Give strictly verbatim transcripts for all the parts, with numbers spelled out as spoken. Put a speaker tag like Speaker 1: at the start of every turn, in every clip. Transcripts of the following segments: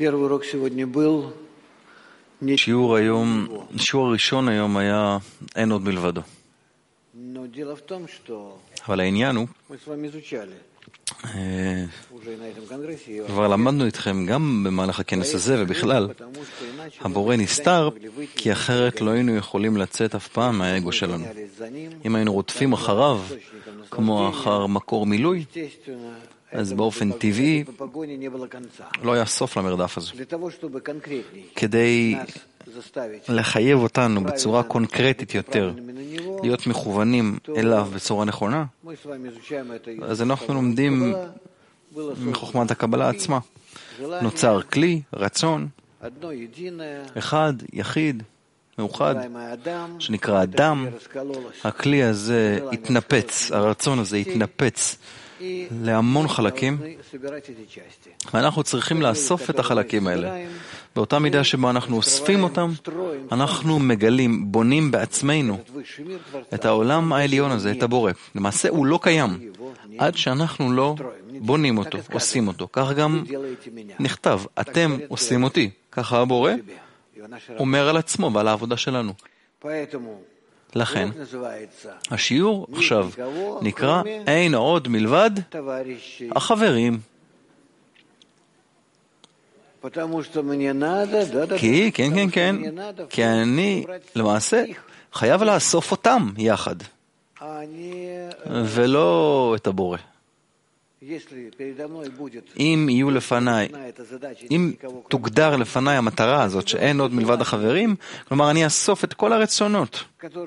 Speaker 1: שיעור היום, שיעור הראשון היום היה אין עוד מלבדו. אבל העניין הוא, כבר למדנו איתכם גם במהלך הכנס הזה ובכלל, הבורא נסתר כי אחרת לא היינו יכולים לצאת אף פעם מהאגו שלנו. אם היינו רודפים אחריו כמו אחר מקור מילוי, אז באופן טבעי לא היה סוף למרדף הזה. כדי לחייב אותנו בצורה קונקרטית יותר, להיות מכוונים אליו בצורה נכונה, אז אנחנו לומדים מחוכמת הקבלה עצמה. נוצר כלי, רצון, אחד, יחיד, מאוחד, שנקרא אדם. הכלי הזה התנפץ, הרצון הזה התנפץ להמון חלקים, ואנחנו צריכים לאסוף את החלקים האלה. באותה מידה שבה אנחנו אוספים אותם, אנחנו מגלים, בונים בעצמנו את העולם העליון הזה, את הבורא. למעשה הוא לא קיים, עד שאנחנו לא בונים אותו, עושים אותו. כך גם נכתב, אתם עושים אותי. ככה הבורא אומר על עצמו ועל העבודה שלנו. לכן, השיעור עכשיו נקרא אין עוד מלבד החברים. כי, כן, כן, כן, כי אני למעשה חייב לאסוף אותם יחד, ולא את הבורא. אם יהיו לפניי, אם תוגדר לפניי המטרה הזאת שאין עוד מלבד החברים, כלומר אני אסוף את כל הרצונות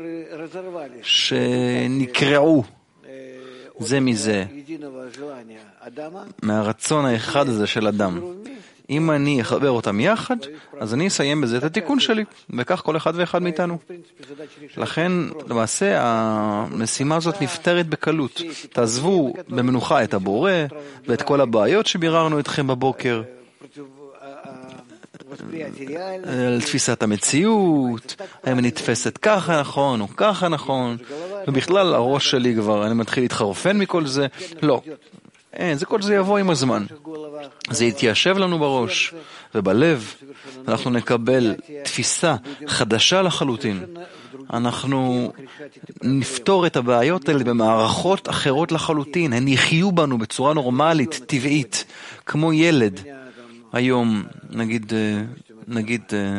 Speaker 1: שנקרעו זה מזה, מהרצון האחד הזה של אדם. אם אני אחבר אותם יחד, אז אני אסיים בזה את התיקון שלי, וכך כל אחד ואחד מאיתנו. לכן, למעשה, המשימה הזאת נפתרת בקלות. תעזבו במנוחה את הבורא, ואת כל הבעיות שביררנו אתכם בבוקר, על תפיסת המציאות, האם אני נתפסת ככה נכון או ככה נכון, ובכלל הראש שלי כבר, אני מתחיל להתחרפן מכל זה. לא. אין, זה כל זה יבוא עם הזמן. זה יתיישב לנו בראש ובלב, אנחנו נקבל תפיסה חדשה לחלוטין. אנחנו נפתור את הבעיות האלה במערכות אחרות לחלוטין. הן יחיו בנו בצורה נורמלית, טבעית, כמו ילד. היום, נגיד, נגיד,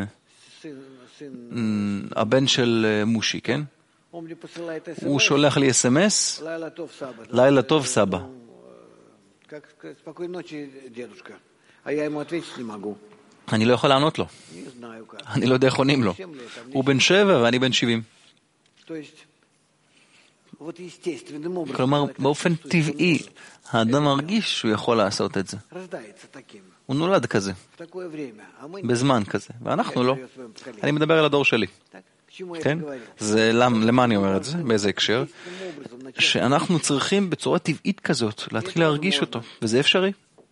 Speaker 1: הבן של מושי, כן? הוא שולח לי אס אם אס, לילה טוב סבא. אני לא יכול לענות לו. אני לא יודע איך עונים לו. הוא בן שבע ואני בן שבעים. כלומר, באופן טבעי, האדם מרגיש שהוא יכול לעשות את זה. הוא נולד כזה, בזמן כזה, ואנחנו לא. אני מדבר על הדור שלי. כן? זה למה אני אומר את זה? באיזה הקשר? שאנחנו צריכים בצורה טבעית כזאת להתחיל להרגיש אותו, וזה אפשרי.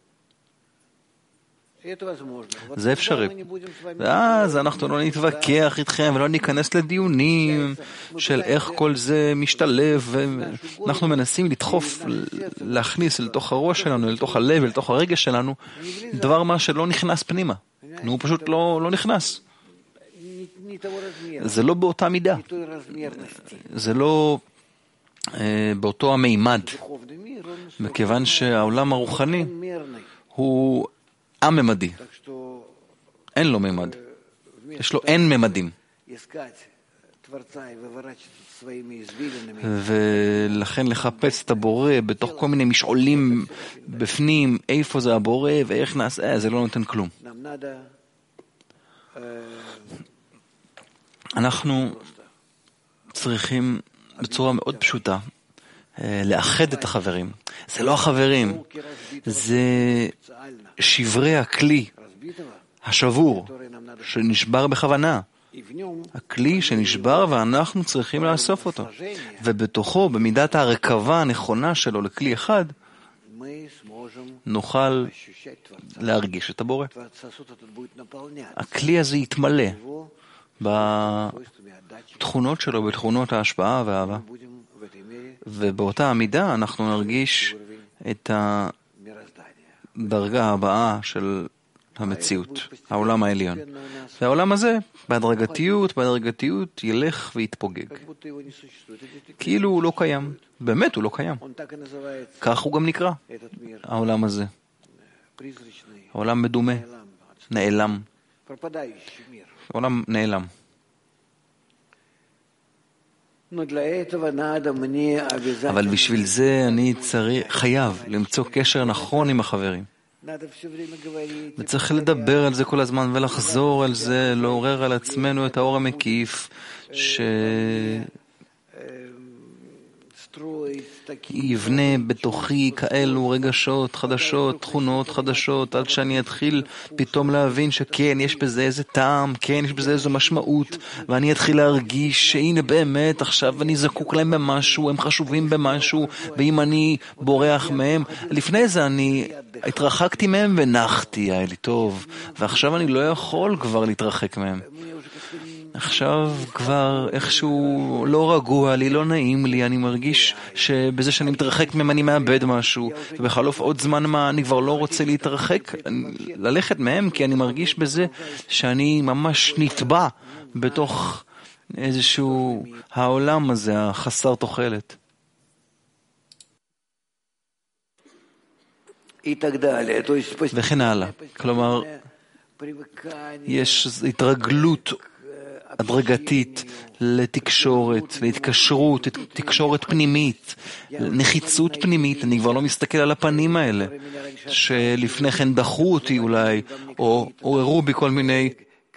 Speaker 1: זה אפשרי. ואז אנחנו לא נתווכח איתכם ולא ניכנס לדיונים של איך כל זה משתלב, ואנחנו מנסים לדחוף, להכניס לתוך הראש שלנו, לתוך הלב, לתוך הרגש שלנו, דבר מה שלא נכנס פנימה. הוא פשוט לא, לא נכנס. זה לא באותה מידה. זה לא אה, באותו המימד. מכיוון שהעולם הרוחני הוא א-ממדי. אין לו מימד. יש לו אין ממדים. ולכן לחפש את הבורא בתוך כל מיני משעולים בפנים, איפה זה הבורא ואיך נעשה, זה לא נותן כלום. אנחנו צריכים בצורה מאוד פשוטה לאחד את החברים. זה לא החברים, זה שברי הכלי השבור שנשבר בכוונה. הכלי שנשבר ואנחנו צריכים לאסוף אותו. ובתוכו, במידת הרכבה הנכונה שלו לכלי אחד, נוכל להרגיש את הבורא. הכלי הזה יתמלא בתכונות שלו, בתכונות ההשפעה והאהבה. ובאותה המידה אנחנו נרגיש את הדרגה הבאה של המציאות, העולם העליון. והעולם הזה, בהדרגתיות, בהדרגתיות, ילך ויתפוגג. כאילו הוא לא קיים. באמת הוא לא קיים. כך הוא גם נקרא, העולם הזה. העולם מדומה, נעלם. העולם נעלם. אבל בשביל זה אני צריך, חייב למצוא קשר נכון עם החברים. וצריך לדבר על זה כל הזמן ולחזור על זה, לעורר על עצמנו את האור המקיף ש... יבנה בתוכי כאלו רגשות חדשות, תכונות חדשות, עד שאני אתחיל פתאום להבין שכן, יש בזה איזה טעם, כן, יש בזה איזו משמעות, ואני אתחיל להרגיש שהנה באמת, עכשיו אני זקוק להם במשהו, הם חשובים במשהו, ואם אני בורח מהם, לפני זה אני התרחקתי מהם ונחתי, היה לי טוב, ועכשיו אני לא יכול כבר להתרחק מהם. עכשיו כבר איכשהו לא רגוע לי, לא נעים לי, אני מרגיש שבזה שאני מתרחק מהם אני מאבד משהו, ובחלוף עוד זמן מה אני כבר לא רוצה להתרחק, ללכת מהם, כי אני מרגיש בזה שאני ממש נטבע בתוך איזשהו העולם הזה, החסר תוחלת. וכן הלאה. כלומר, יש התרגלות הדרגתית לתקשורת, להתקשרות, תקשורת פנימית, נחיצות פנימית. אני כבר לא מסתכל על הפנים האלה, שלפני כן דחו אותי אולי, או עוררו בי כל מיני,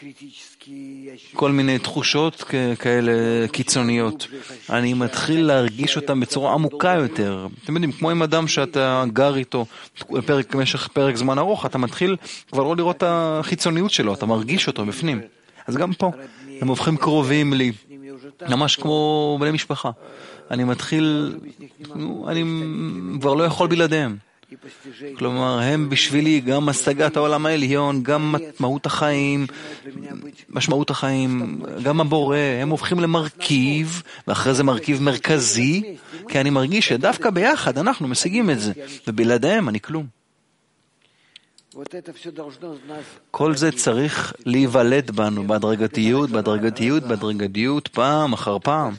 Speaker 1: כל מיני תחושות כאלה קיצוניות. אני מתחיל להרגיש אותם בצורה עמוקה יותר. אתם יודעים, כמו עם אדם שאתה גר איתו בפרק, במשך פרק זמן ארוך, אתה מתחיל כבר לא לראות את החיצוניות שלו, אתה מרגיש אותו בפנים. אז גם פה, הם הופכים קרובים לי, ממש כמו בני משפחה. אני מתחיל, אני כבר לא יכול בלעדיהם. כלומר, הם בשבילי גם השגת העולם העליון, גם מהות החיים, משמעות החיים, גם הבורא, הם הופכים למרכיב, ואחרי זה מרכיב מרכזי, כי אני מרגיש שדווקא ביחד אנחנו משיגים את זה, ובלעדיהם אני כלום. כל זה צריך להיוולד בנו, בהדרגתיות, בהדרגתיות, בהדרגתיות, פעם אחר פעם.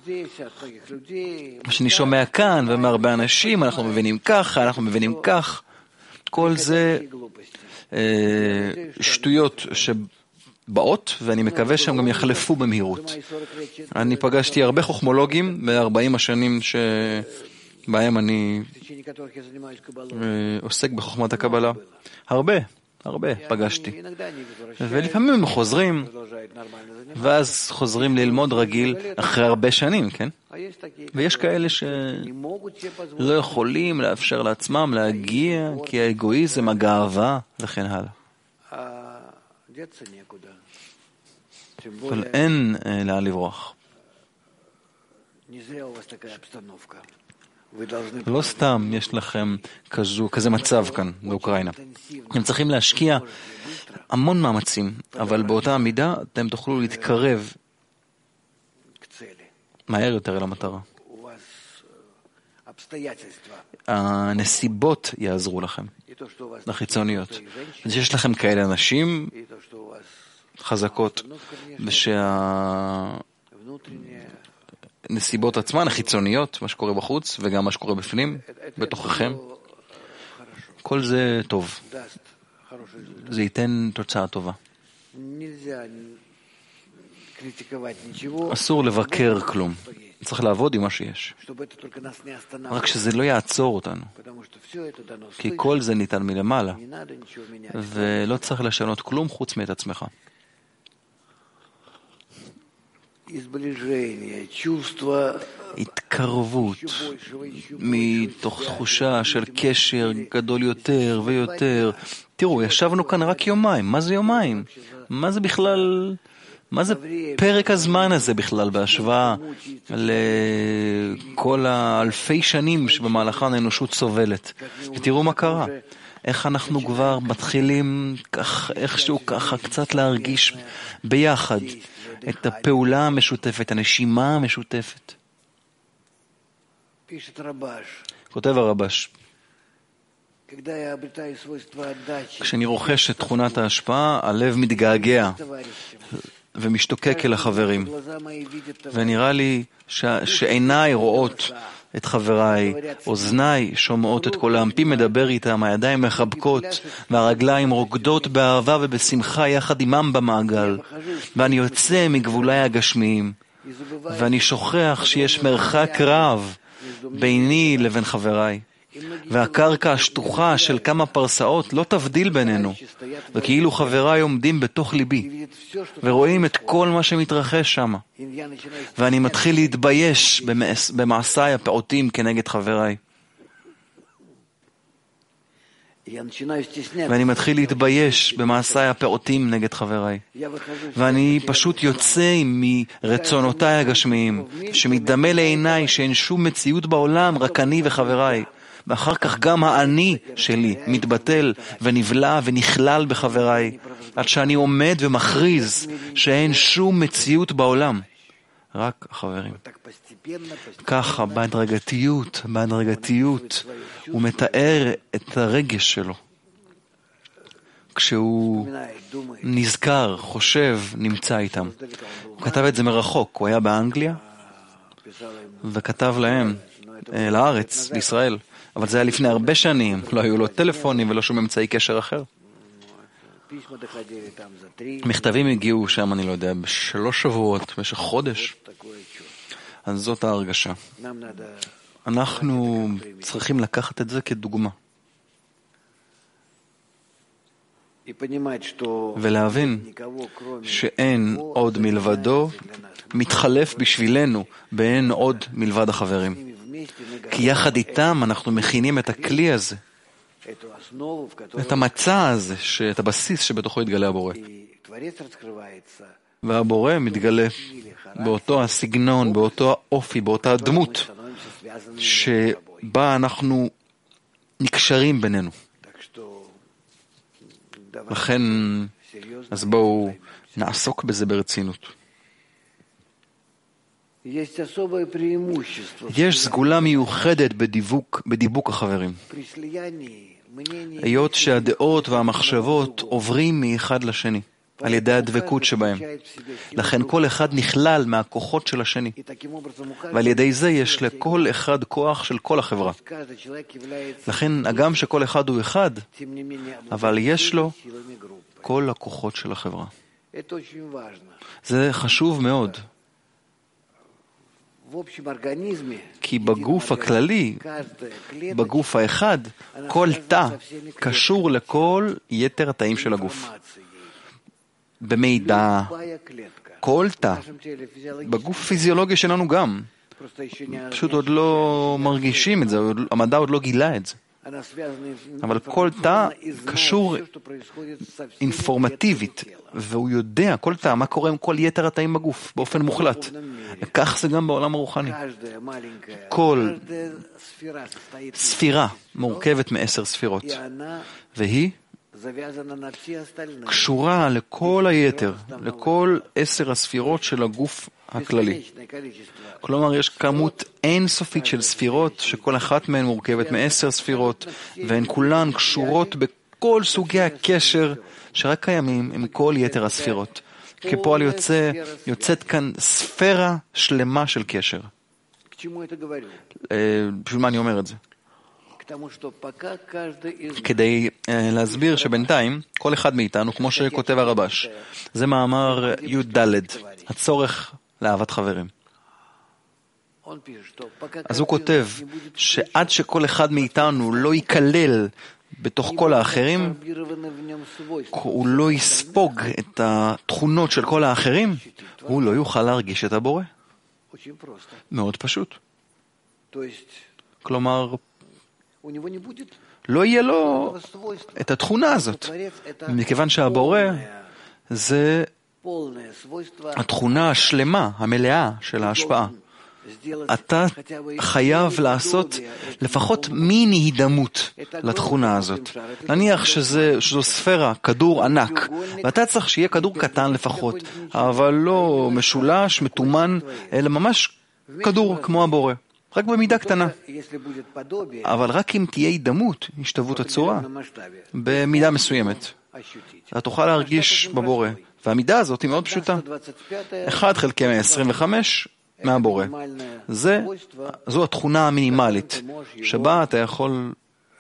Speaker 1: מה שאני שומע כאן, ומהרבה אנשים, אנחנו מבינים ככה, אנחנו מבינים כך. כל זה אה, שטויות שבאות, ואני מקווה שהם גם יחלפו במהירות. אני פגשתי הרבה חוכמולוגים ב-ארבעים השנים ש... בהם אני עוסק בחוכמת הקבלה. הרבה, הרבה פגשתי. ולפעמים הם חוזרים, ואז חוזרים ללמוד רגיל אחרי הרבה שנים, כן? ויש כאלה שלא יכולים לאפשר לעצמם להגיע, כי האגואיזם, הגאווה וכן הלאה. אבל אין לאן לברוח. לא סתם יש לכם כזו, כזה מצב כאן באוקראינה. אתם צריכים להשקיע המון מאמצים, אבל באותה המידה אתם תוכלו להתקרב מהר יותר אל המטרה. הנסיבות יעזרו לכם, לחיצוניות. אז יש לכם כאלה אנשים חזקות, ושה... נסיבות עצמן, החיצוניות, מה שקורה בחוץ, וגם מה שקורה בפנים, בתוככם. כל זה טוב. זה ייתן תוצאה טובה. אסור לבקר כלום. צריך לעבוד עם מה שיש. רק שזה לא יעצור אותנו. כי כל זה ניתן מלמעלה. ולא צריך לשנות כלום חוץ מאת עצמך. התקרבות מתוך תחושה של קשר גדול יותר ויותר. תראו, ישבנו כאן רק יומיים. מה זה יומיים? מה זה בכלל, מה זה פרק הזמן הזה בכלל בהשוואה לכל האלפי שנים שבמהלכן האנושות סובלת? ותראו מה קרה. איך אנחנו כבר מתחילים כך, איכשהו ככה קצת להרגיש ביחד את הפעולה המשותפת, הנשימה המשותפת. כותב הרבש, כשאני רוכש את תכונת ההשפעה, הלב מתגעגע ומשתוקק אל החברים. ונראה לי ש... שעיניי רואות את חבריי, אוזניי שומעות את קולם, פי מדבר איתם, הידיים מחבקות, והרגליים רוקדות באהבה ובשמחה יחד עמם במעגל. ואני יוצא מגבולי הגשמיים, ואני שוכח שיש מרחק רב ביני לבין חבריי. והקרקע השטוחה של כמה פרסאות לא תבדיל בינינו, וכאילו חבריי עומדים בתוך ליבי, ורואים את כל מה שמתרחש שם. ואני מתחיל להתבייש במעשיי הפעוטים כנגד חבריי. ואני מתחיל להתבייש במעשיי הפעוטים נגד חבריי. ואני פשוט יוצא מרצונותיי הגשמיים, שמתדמה לעיניי שאין שום מציאות בעולם, רק אני וחבריי. ואחר כך גם האני שלי מתבטל ונבלע ונכלל בחבריי, עד שאני עומד ומכריז שאין שום מציאות בעולם, רק החברים. ככה, בהדרגתיות, בהדרגתיות, הוא מתאר את הרגש שלו. כשהוא נזכר, חושב, נמצא איתם. הוא כתב את זה מרחוק, הוא היה באנגליה, וכתב להם, לארץ, לישראל. אבל זה היה לפני הרבה שנים, לא היו לו טלפונים ולא שום אמצעי קשר אחר. מכתבים הגיעו שם, אני לא יודע, בשלוש שבועות, במשך חודש. אז זאת ההרגשה. אנחנו צריכים לקחת את זה כדוגמה. ולהבין שאין עוד מלבדו, מתחלף בשבילנו, באין עוד מלבד החברים. כי יחד איתם אנחנו מכינים את הכלי הזה, את המצע הזה, את הבסיס שבתוכו יתגלה הבורא. והבורא מתגלה באותו הסגנון, באותו האופי, באותה הדמות, שבה אנחנו נקשרים בינינו. לכן, אז בואו נעסוק בזה ברצינות. יש סגולה מיוחדת בדיבוק, בדיבוק החברים. היות שהדעות והמחשבות עוברים מאחד לשני, על ידי הדבקות שבהם. לכן כל אחד נכלל מהכוחות של השני. ועל ידי זה יש לכל אחד כוח של כל החברה. לכן הגם שכל אחד הוא אחד, אבל יש לו כל הכוחות של החברה. זה חשוב מאוד. כי בגוף הכללי, בגוף האחד, כל תא קשור לכל יתר התאים של הגוף. במידע, כל תא, בגוף פיזיולוגי שלנו גם. פשוט עוד לא מרגישים את זה, המדע עוד לא גילה את זה. אבל כל תא קשור אינפורמטיבית, והוא יודע, כל תא, מה קורה עם כל יתר התאים בגוף, באופן מוחלט. כך זה גם בעולם הרוחני. כל ספירה מורכבת מעשר ספירות, והיא קשורה לכל היתר, לכל עשר הספירות של הגוף הכללי. כלומר, יש כמות אינסופית של ספירות, שכל אחת מהן מורכבת מעשר ספירות, והן כולן קשורות בכל סוגי הקשר שרק קיימים עם כל יתר הספירות. כפועל יוצא, יוצאת כאן ספירה שלמה של קשר. בשביל מה אני אומר את זה? כדי להסביר שבינתיים כל אחד מאיתנו, כמו שכותב הרבש, זה מאמר י' ד', הצורך לאהבת חברים. אז הוא כותב שעד שכל אחד מאיתנו לא ייכלל בתוך כל האחרים, הוא לא יספוג את התכונות של כל האחרים, הוא לא יוכל להרגיש את הבורא. מאוד פשוט. כלומר, לא יהיה לו את התכונה הזאת, מכיוון שהבורא זה התכונה השלמה, המלאה של ההשפעה. אתה חייב לעשות לפחות מיני הידמות לתכונה הזאת. נניח שזה, שזו ספירה, כדור ענק, ואתה צריך שיהיה כדור קטן לפחות, אבל לא משולש, מתומן, אלא ממש כדור כמו הבורא. רק במידה קטנה. אבל רק אם תהיה הידמות, השתוות הצורה, במידה מסוימת, אתה תוכל להרגיש בבורא. והמידה הזאת היא מאוד פשוטה. אחד חלקי מאה עשרים וחמש מהבורא. זה, זו התכונה המינימלית, שבה אתה יכול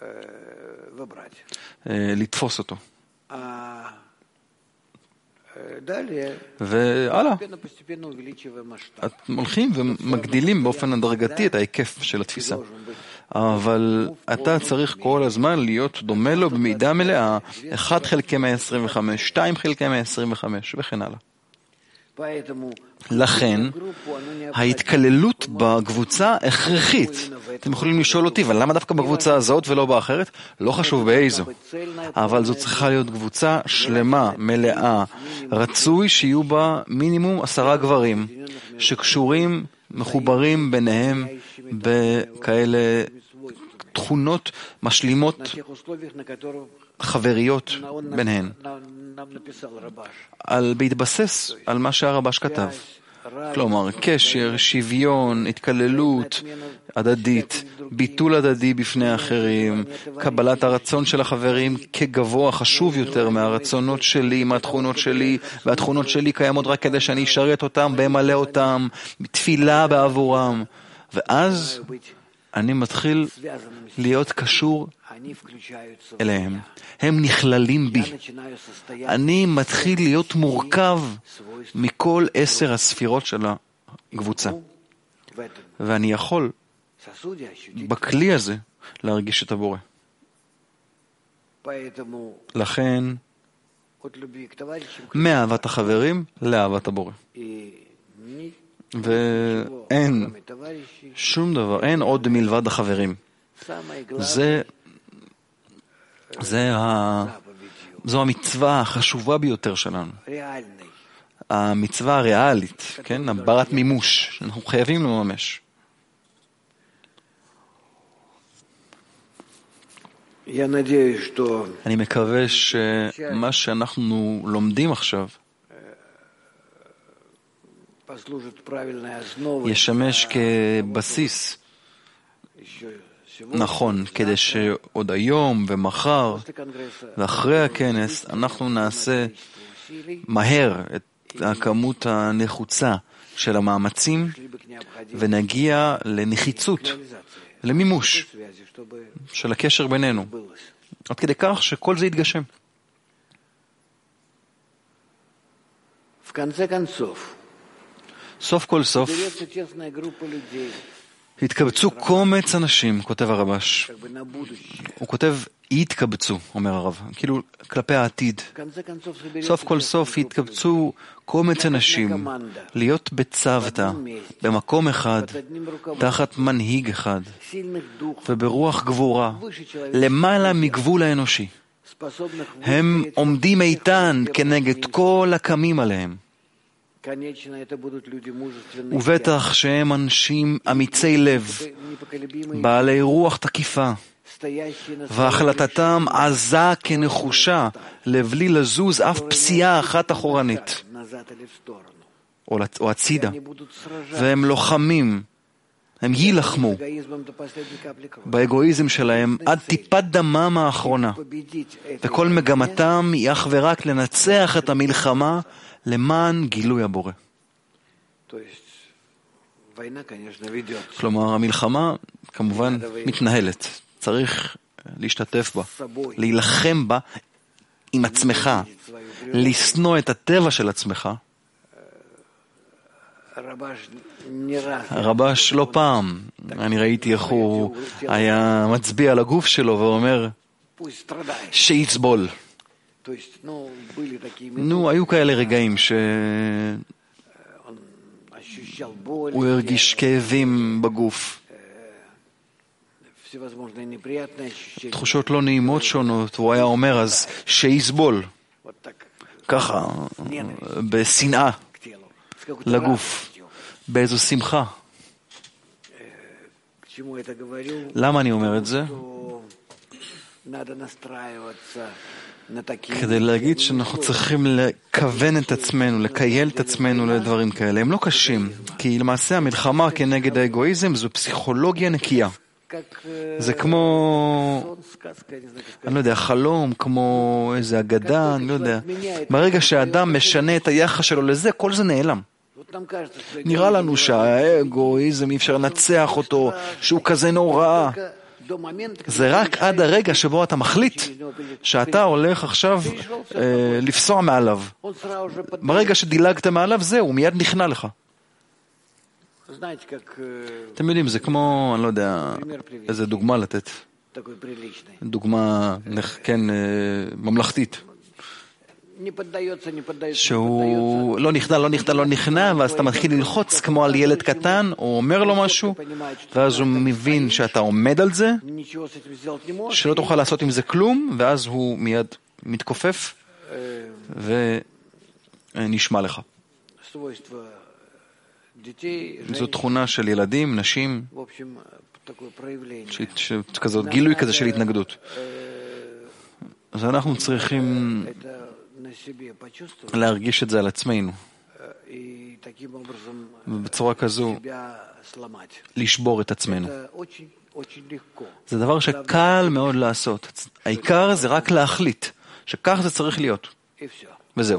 Speaker 1: לתפוס אותו. והלאה, הולכים ומגדילים באופן הדרגתי את ההיקף של התפיסה. אבל אתה צריך כל הזמן להיות דומה לו במידה מלאה, אחד חלקי מאה עשרים וחמש, שתיים חלקי מאה עשרים וחמש, וכן הלאה. לכן, ההתכללות בקבוצה הכרחית. אתם יכולים לשאול אותי, אבל למה דווקא בקבוצה הזאת ולא באחרת? לא חשוב באיזו. אבל זו צריכה להיות קבוצה שלמה, מלאה. רצוי שיהיו בה מינימום עשרה גברים, שקשורים, מחוברים ביניהם בכאלה תכונות משלימות חבריות ביניהן. על בהתבסס על מה שהרבש כתב. כלומר, קשר, שוויון, התכללות הדדית, ביטול הדדי בפני האחרים, קבלת הרצון של החברים כגבוה חשוב יותר מהרצונות שלי, מהתכונות שלי, והתכונות שלי קיימות רק כדי שאני אשרת אותם, במלא אותם, תפילה בעבורם. ואז אני מתחיל להיות קשור אליהם. הם נכללים בי. אני מתחיל להיות מורכב מכל עשר הספירות של הקבוצה. ואני יכול בכלי הזה להרגיש את הבורא. לכן, מאהבת החברים לאהבת הבורא. ואין שום דבר, אין עוד מלבד החברים. זה, זה ה, זו המצווה החשובה ביותר שלנו. המצווה הריאלית, כן? הברת מימוש. אנחנו חייבים לממש. אני מקווה שמה שאנחנו לומדים עכשיו ישמש כבסיס נכון, כדי שעוד היום ומחר ואחרי הכנס אנחנו נעשה מהר את הכמות הנחוצה של המאמצים ונגיע לנחיצות, למימוש של הקשר בינינו, עד כדי כך שכל זה יתגשם. סוף כל סוף התקבצו קומץ אנשים, כותב הרבש. הוא כותב, התקבצו, אומר הרב, כאילו כלפי העתיד. סוף כל סוף התקבצו קומץ אנשים להיות בצוותא, במקום אחד, תחת מנהיג אחד, וברוח גבורה, למעלה מגבול האנושי. הם עומדים איתן כנגד כל הקמים עליהם. ובטח שהם אנשים אמיצי לב, בעלי רוח תקיפה, והחלטתם עזה כנחושה, לבלי לזוז אף פסיעה אחת אחורנית, או הצידה. והם לוחמים, הם יילחמו באגואיזם שלהם עד טיפת דמם האחרונה, וכל מגמתם היא אך ורק לנצח את המלחמה למען גילוי הבורא. כלומר, המלחמה כמובן מתנהלת. צריך להשתתף בה, להילחם בה עם עצמך, לשנוא את הטבע של עצמך. הרבש לא פעם, אני ראיתי איך הוא היה מצביע על הגוף שלו ואומר, שיצבול. נו, היו כאלה רגעים שהוא הרגיש כאבים בגוף. תחושות לא נעימות שונות, הוא היה אומר אז שיסבול. ככה, בשנאה לגוף, באיזו שמחה. למה אני אומר את זה? כדי להגיד שאנחנו צריכים לכוון את עצמנו, לקייל את עצמנו לדברים כאלה. הם לא קשים, כי למעשה המלחמה כנגד האגואיזם זו פסיכולוגיה נקייה. זה כמו, אני לא יודע, חלום, כמו איזה אגדה, אני לא יודע. ברגע שהאדם משנה את היחס שלו לזה, כל זה נעלם. נראה לנו שהאגואיזם אי אפשר לנצח אותו, שהוא כזה נורא. זה רק עד הרגע שבו אתה מחליט שאתה הולך עכשיו אה, לפסוע מעליו. ברגע שדילגת מעליו, זהו, הוא מיד נכנע לך. אתם יודעים, זה כמו, אני לא יודע, איזה דוגמה לתת. דוגמה, כן, ממלכתית. שהוא לא נכנע, לא נכנע, לא נכנע, ואז אתה מתחיל ללחוץ כמו על ילד קטן, או אומר לו משהו, ואז הוא מבין שאתה עומד על זה, שלא תוכל לעשות עם זה כלום, ואז הוא מיד מתכופף, ונשמע לך. זו תכונה של ילדים, נשים, כזאת גילוי כזה של התנגדות. אז אנחנו צריכים להרגיש את זה על עצמנו, ובצורה כזו לשבור את עצמנו. זה דבר שקל מאוד לעשות. העיקר זה רק להחליט שכך זה צריך להיות. וזהו.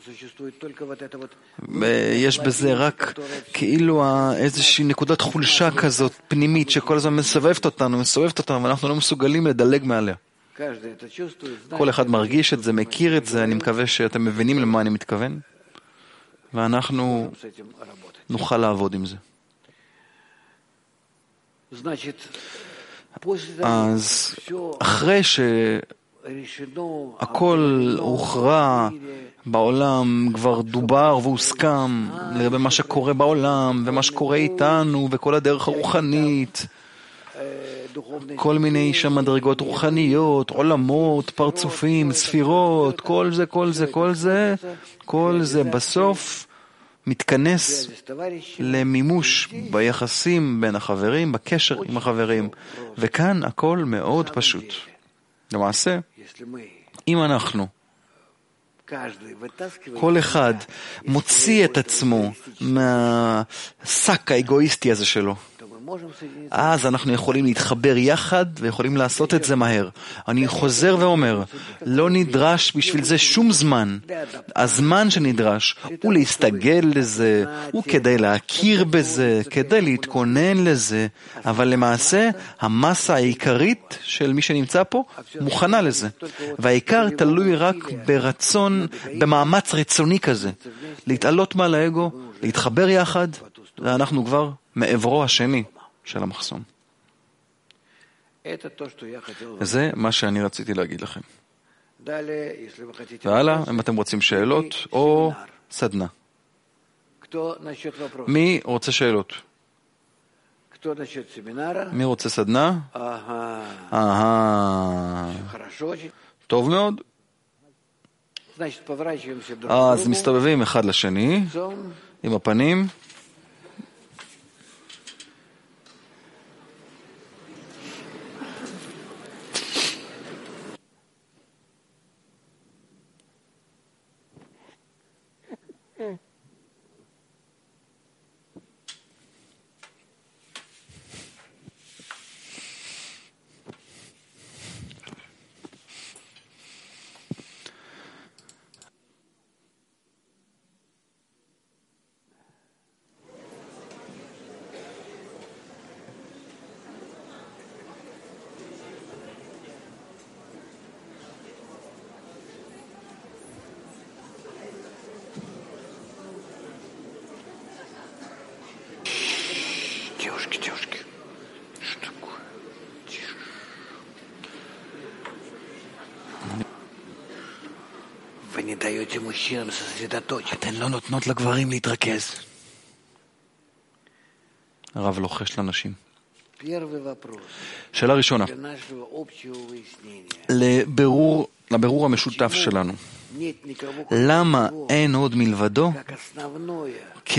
Speaker 1: יש בזה רק כאילו איזושהי נקודת חולשה כזאת פנימית שכל הזמן מסובבת אותנו, מסובבת אותנו, ואנחנו לא מסוגלים לדלג מעליה. כל אחד מרגיש את זה, מכיר את זה, אני מקווה שאתם מבינים למה אני מתכוון, ואנחנו נוכל לעבוד עם זה. אז אחרי שהכל הוכרע בעולם, כבר דובר והוסכם לגבי מה שקורה בעולם ומה שקורה איתנו וכל הדרך הרוחנית, כל מיני שם מדרגות רוחניות, עולמות, פרצופים, ספירות, כל זה, כל זה, כל זה, כל זה בסוף מתכנס למימוש ביחסים בין החברים, בקשר עם החברים. וכאן הכל מאוד פשוט. למעשה, אם אנחנו, כל אחד מוציא את עצמו מהשק האגואיסטי הזה שלו, אז אנחנו יכולים להתחבר יחד ויכולים לעשות את זה מהר. אני חוזר ואומר, לא נדרש בשביל זה שום זמן. הזמן שנדרש הוא להסתגל לזה, הוא כדי להכיר בזה, כדי להתכונן לזה, אבל למעשה המסה העיקרית של מי שנמצא פה מוכנה לזה. והעיקר תלוי רק ברצון, במאמץ רצוני כזה, להתעלות מעל האגו, להתחבר יחד, ואנחנו כבר מעברו השני של המחסום. זה מה שאני רציתי להגיד לכם. והלאה, אם אתם רוצים שאלות או סדנה. מי רוצה שאלות? מי רוצה סדנה? אהה. טוב מאוד. אז מסתובבים אחד לשני עם הפנים. Девушки, девушки, что такое? Тише. Вы не даете мужчинам сосредоточиться. אתן לא נותנות לגברים להתרכז. הרב לוחש לנשים. שאלה ראשונה. לבירור, לבירור המשותף שלנו. למה אין עוד מלבדו כ...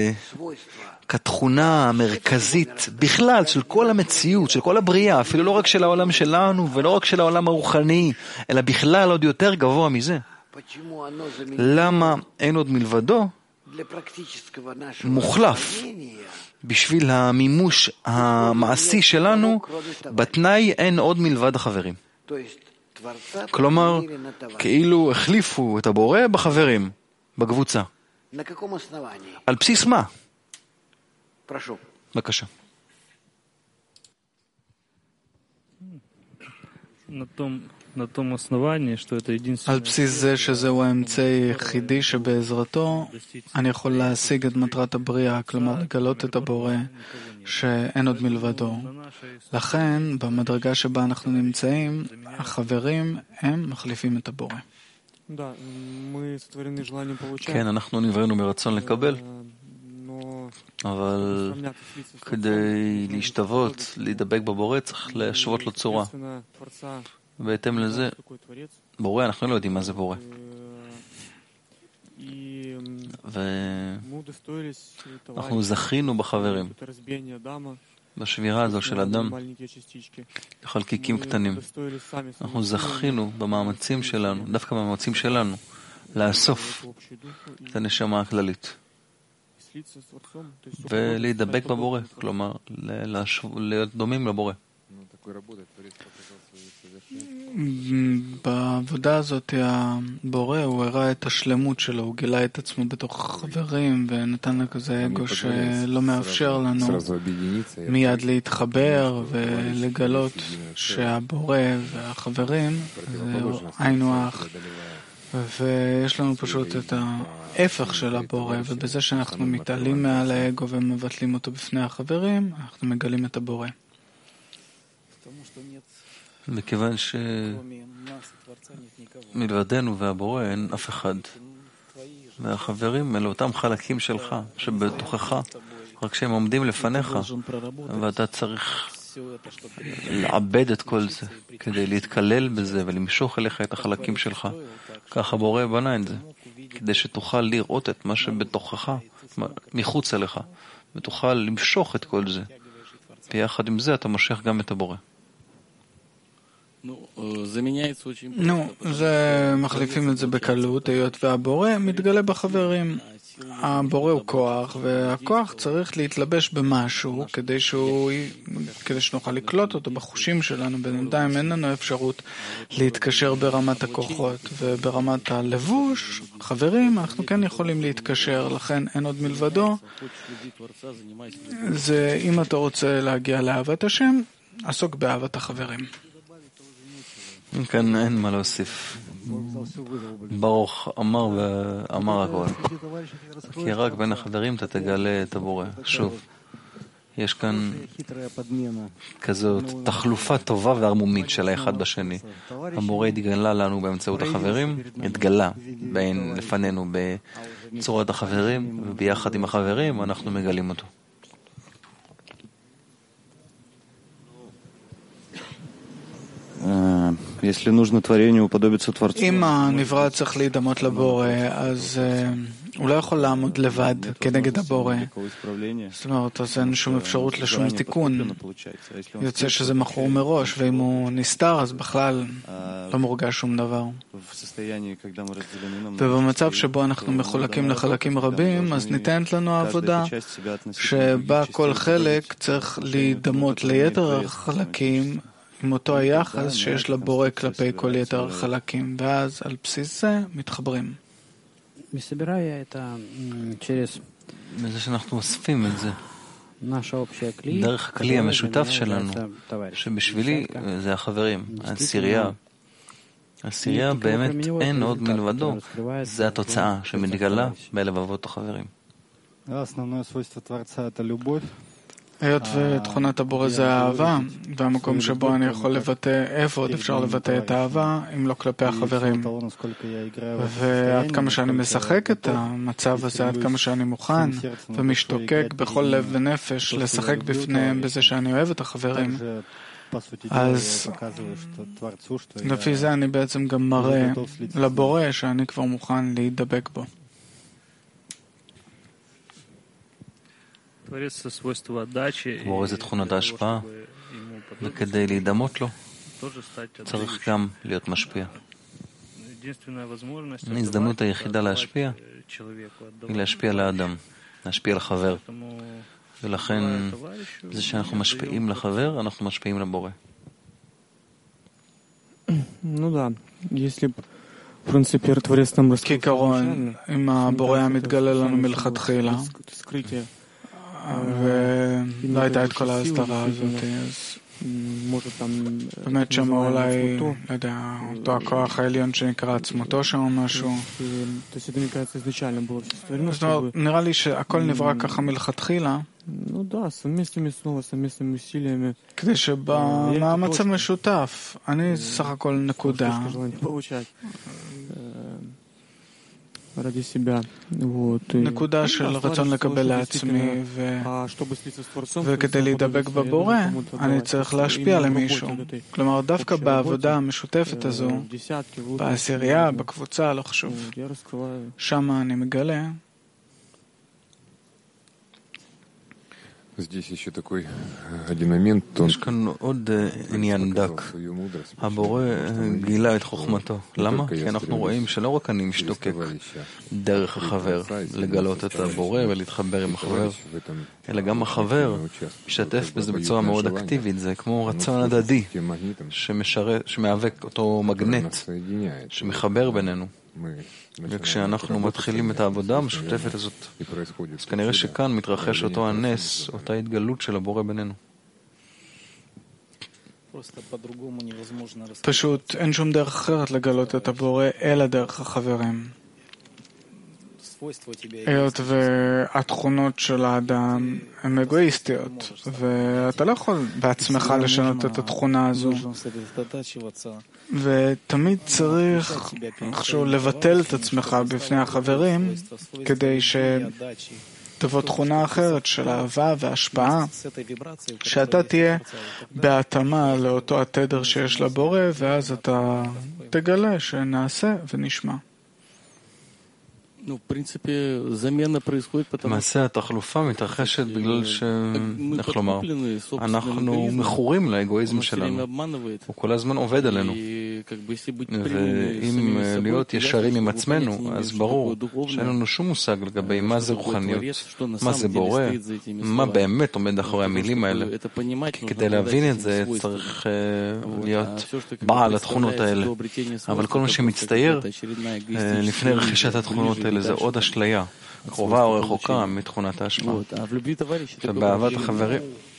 Speaker 1: כתכונה המרכזית בכלל של כל המציאות, של כל הבריאה, אפילו לא רק של העולם שלנו ולא רק של העולם הרוחני, אלא בכלל עוד יותר גבוה מזה. למה אין עוד מלבדו מוחלף בשביל המימוש המעשי שלנו, בתנאי אין עוד מלבד החברים. כלומר, כאילו החליפו את הבורא בחברים, בקבוצה. על בסיס מה? בבקשה.
Speaker 2: על בסיס זה שזהו האמצעי היחידי שבעזרתו אני יכול להשיג את מטרת הבריאה, כלומר לגלות את הבורא שאין עוד מלבדו. לכן, במדרגה שבה אנחנו נמצאים, החברים הם מחליפים את הבורא.
Speaker 1: כן, אנחנו נבראנו מרצון לקבל, אבל כדי להשתוות, להידבק בבורא, צריך להשוות לו צורה. בהתאם לזה, בורא, אנחנו לא יודעים מה זה בורא. ואנחנו זכינו בחברים, בשבירה הזו של אדם, בחלקיקים קטנים. אנחנו זכינו במאמצים שלנו, דווקא במאמצים שלנו, לאסוף את הנשמה הכללית. ולהידבק בבורא, כלומר, להיות דומים לבורא.
Speaker 2: בעבודה הזאת הבורא הוא הראה את השלמות שלו, הוא גילה את עצמו בתוך חברים ונתן לה כזה אגו שלא מאפשר לנו מיד להתחבר ולגלות שהבורא והחברים זה היינו אח, ויש לנו פשוט את ההפך של הבורא, ובזה שאנחנו מתעלים מעל האגו ומבטלים אותו בפני החברים אנחנו מגלים את הבורא.
Speaker 1: מכיוון שמלבדנו והבורא אין אף אחד. והחברים אלה אותם חלקים שלך, שבתוכך, רק שהם עומדים לפניך, ואתה צריך לעבד את כל זה, כדי להתקלל בזה ולמשוך אליך את החלקים שלך. כך הבורא בנה את זה, כדי שתוכל לראות את מה שבתוכך, מחוץ אליך, ותוכל למשוך את כל זה. ויחד עם זה אתה מושך גם את הבורא.
Speaker 2: נו, זה מחליפים את זה בקלות, היות והבורא מתגלה בחברים. הבורא הוא כוח, והכוח צריך להתלבש במשהו כדי שהוא, כדי שנוכל לקלוט אותו בחושים שלנו. בינתיים אין לנו אפשרות להתקשר ברמת הכוחות, וברמת הלבוש, חברים, אנחנו כן יכולים להתקשר, לכן אין עוד מלבדו. זה אם אתה רוצה להגיע לאהבת השם, עסוק באהבת החברים.
Speaker 1: כאן אין מה להוסיף. ברוך אמר ואמר הכל. כי רק בין החברים אתה תגלה את הבורא. שוב, יש כאן כזאת תחלופה טובה והרמומית של האחד בשני. הבורא התגלה לנו באמצעות החברים, התגלה בין לפנינו בצורת החברים, וביחד עם החברים אנחנו מגלים אותו.
Speaker 2: אם הנברא צריך להידמות לבורא, אז הוא לא יכול לעמוד לבד כנגד הבורא. זאת אומרת, אז אין שום אפשרות לשום תיקון. יוצא שזה מכור מראש, ואם הוא נסתר, אז בכלל לא מורגש שום דבר. ובמצב שבו אנחנו מחולקים לחלקים רבים, אז ניתנת לנו העבודה שבה כל חלק צריך להידמות ליתר החלקים, עם אותו היחס שיש לבורא כלפי כל יתר החלקים, ואז על בסיס זה מתחברים.
Speaker 1: בזה שאנחנו אוספים את זה דרך הכלי המשותף שלנו, שבשבילי זה החברים, העשירייה. העשירייה באמת אין עוד מלבדו, זה התוצאה שמתגלה בלבבות החברים.
Speaker 2: היות ותכונת הבורא זה האהבה, והמקום שבו אני יכול לבטא, איפה עוד אפשר לבטא את האהבה, אם לא כלפי החברים. ועד כמה שאני משחק את המצב הזה, עד כמה שאני מוכן ומשתוקק בכל לב ונפש לשחק בפניהם בזה שאני אוהב את החברים, אז לפי זה אני בעצם גם מראה לבורא שאני כבר מוכן להידבק בו.
Speaker 1: בורא זה תכונת ההשפעה, וכדי להידמות לו צריך גם להיות משפיע. ההזדמנות היחידה להשפיע היא להשפיע לאדם, להשפיע לחבר. ולכן זה שאנחנו משפיעים לחבר, אנחנו משפיעים לבורא.
Speaker 2: כעיקרון, אם הבורא המתגלה לנו מלכתחילה, ולא הייתה את כל ההסתרה הזאת, אז באמת שם אולי, לא יודע, אותו הכוח העליון שנקרא עצמותו שם או משהו. זאת אומרת, נראה לי שהכל נברא ככה מלכתחילה, כדי שבמאמץ המשותף, אני סך הכל נקודה. נקודה של רצון לקבל לעצמי, וכדי להידבק בבורא אני צריך להשפיע למישהו. כלומר, דווקא בעבודה המשותפת הזו, בעשירייה, בקבוצה, לא חשוב, שם אני מגלה
Speaker 1: יש כאן עוד עניין דק. הבורא גילה את חוכמתו. למה? כי אנחנו רואים שלא רק אני משתוקק דרך החבר לגלות את הבורא ולהתחבר עם החבר, אלא גם החבר משתתף בזה בצורה מאוד אקטיבית. זה כמו רצון הדדי שמאבק אותו מגנט שמחבר בינינו. וכשאנחנו מתחילים את העבודה המשותפת הזאת, אז כנראה שכאן מתרחש אותו הנס, אותה התגלות של הבורא בינינו.
Speaker 2: פשוט אין שום דרך אחרת לגלות את הבורא אלא דרך החברים. היות והתכונות של האדם הן אגואיסטיות, ואתה לא יכול בעצמך לשנות את התכונה הזו. ותמיד צריך איכשהו לבטל את עצמך בפני החברים, כדי שתבוא תכונה אחרת של אהבה והשפעה, שאתה תהיה בהתאמה לאותו התדר שיש לבורא, ואז אתה תגלה שנעשה ונשמע.
Speaker 1: למעשה התחלופה מתרחשת בגלל ש... איך לומר? אנחנו מכורים לאגואיזם שלנו. הוא כל הזמן עובד עלינו. ואם להיות ישרים עם עצמנו, אז ברור שאין לנו שום מושג לגבי מה זה רוחניות, מה זה בורא, מה באמת עומד אחרי המילים האלה. כי כדי להבין את זה צריך להיות בעל התכונות האלה. אבל כל מה שמצטייר לפני רכישת התכונות האלה זה עוד אשליה, קרובה או רחוקה מתכונת ההשפעה. ובאהבת החברים.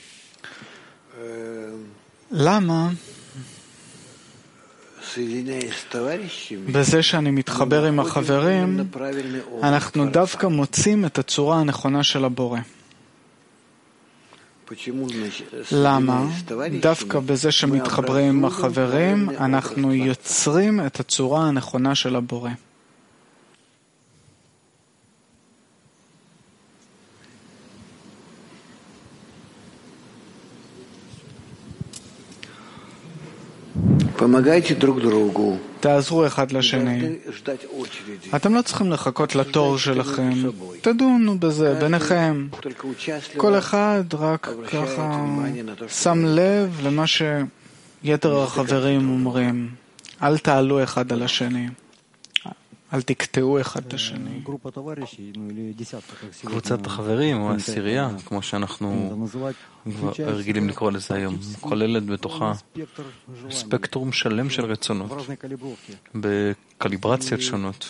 Speaker 2: למה? בזה שאני מתחבר עם החברים, אנחנו דווקא מוצאים את הצורה הנכונה של הבורא. למה? דווקא בזה שמתחברים עם החברים, אנחנו יוצרים את הצורה הנכונה של הבורא. תעזרו אחד לשני. אתם לא צריכים לחכות לתור שלכם. תדונו בזה ביניכם. כל אחד רק ככה שם לב למה שיתר החברים אומרים. אל תעלו אחד על השני. אל תקטעו אחד את השני.
Speaker 1: קבוצת החברים או העשירייה, כמו שאנחנו רגילים לקרוא לזה היום, כוללת בתוכה ספקטרום שלם של רצונות, בקליברציות שונות.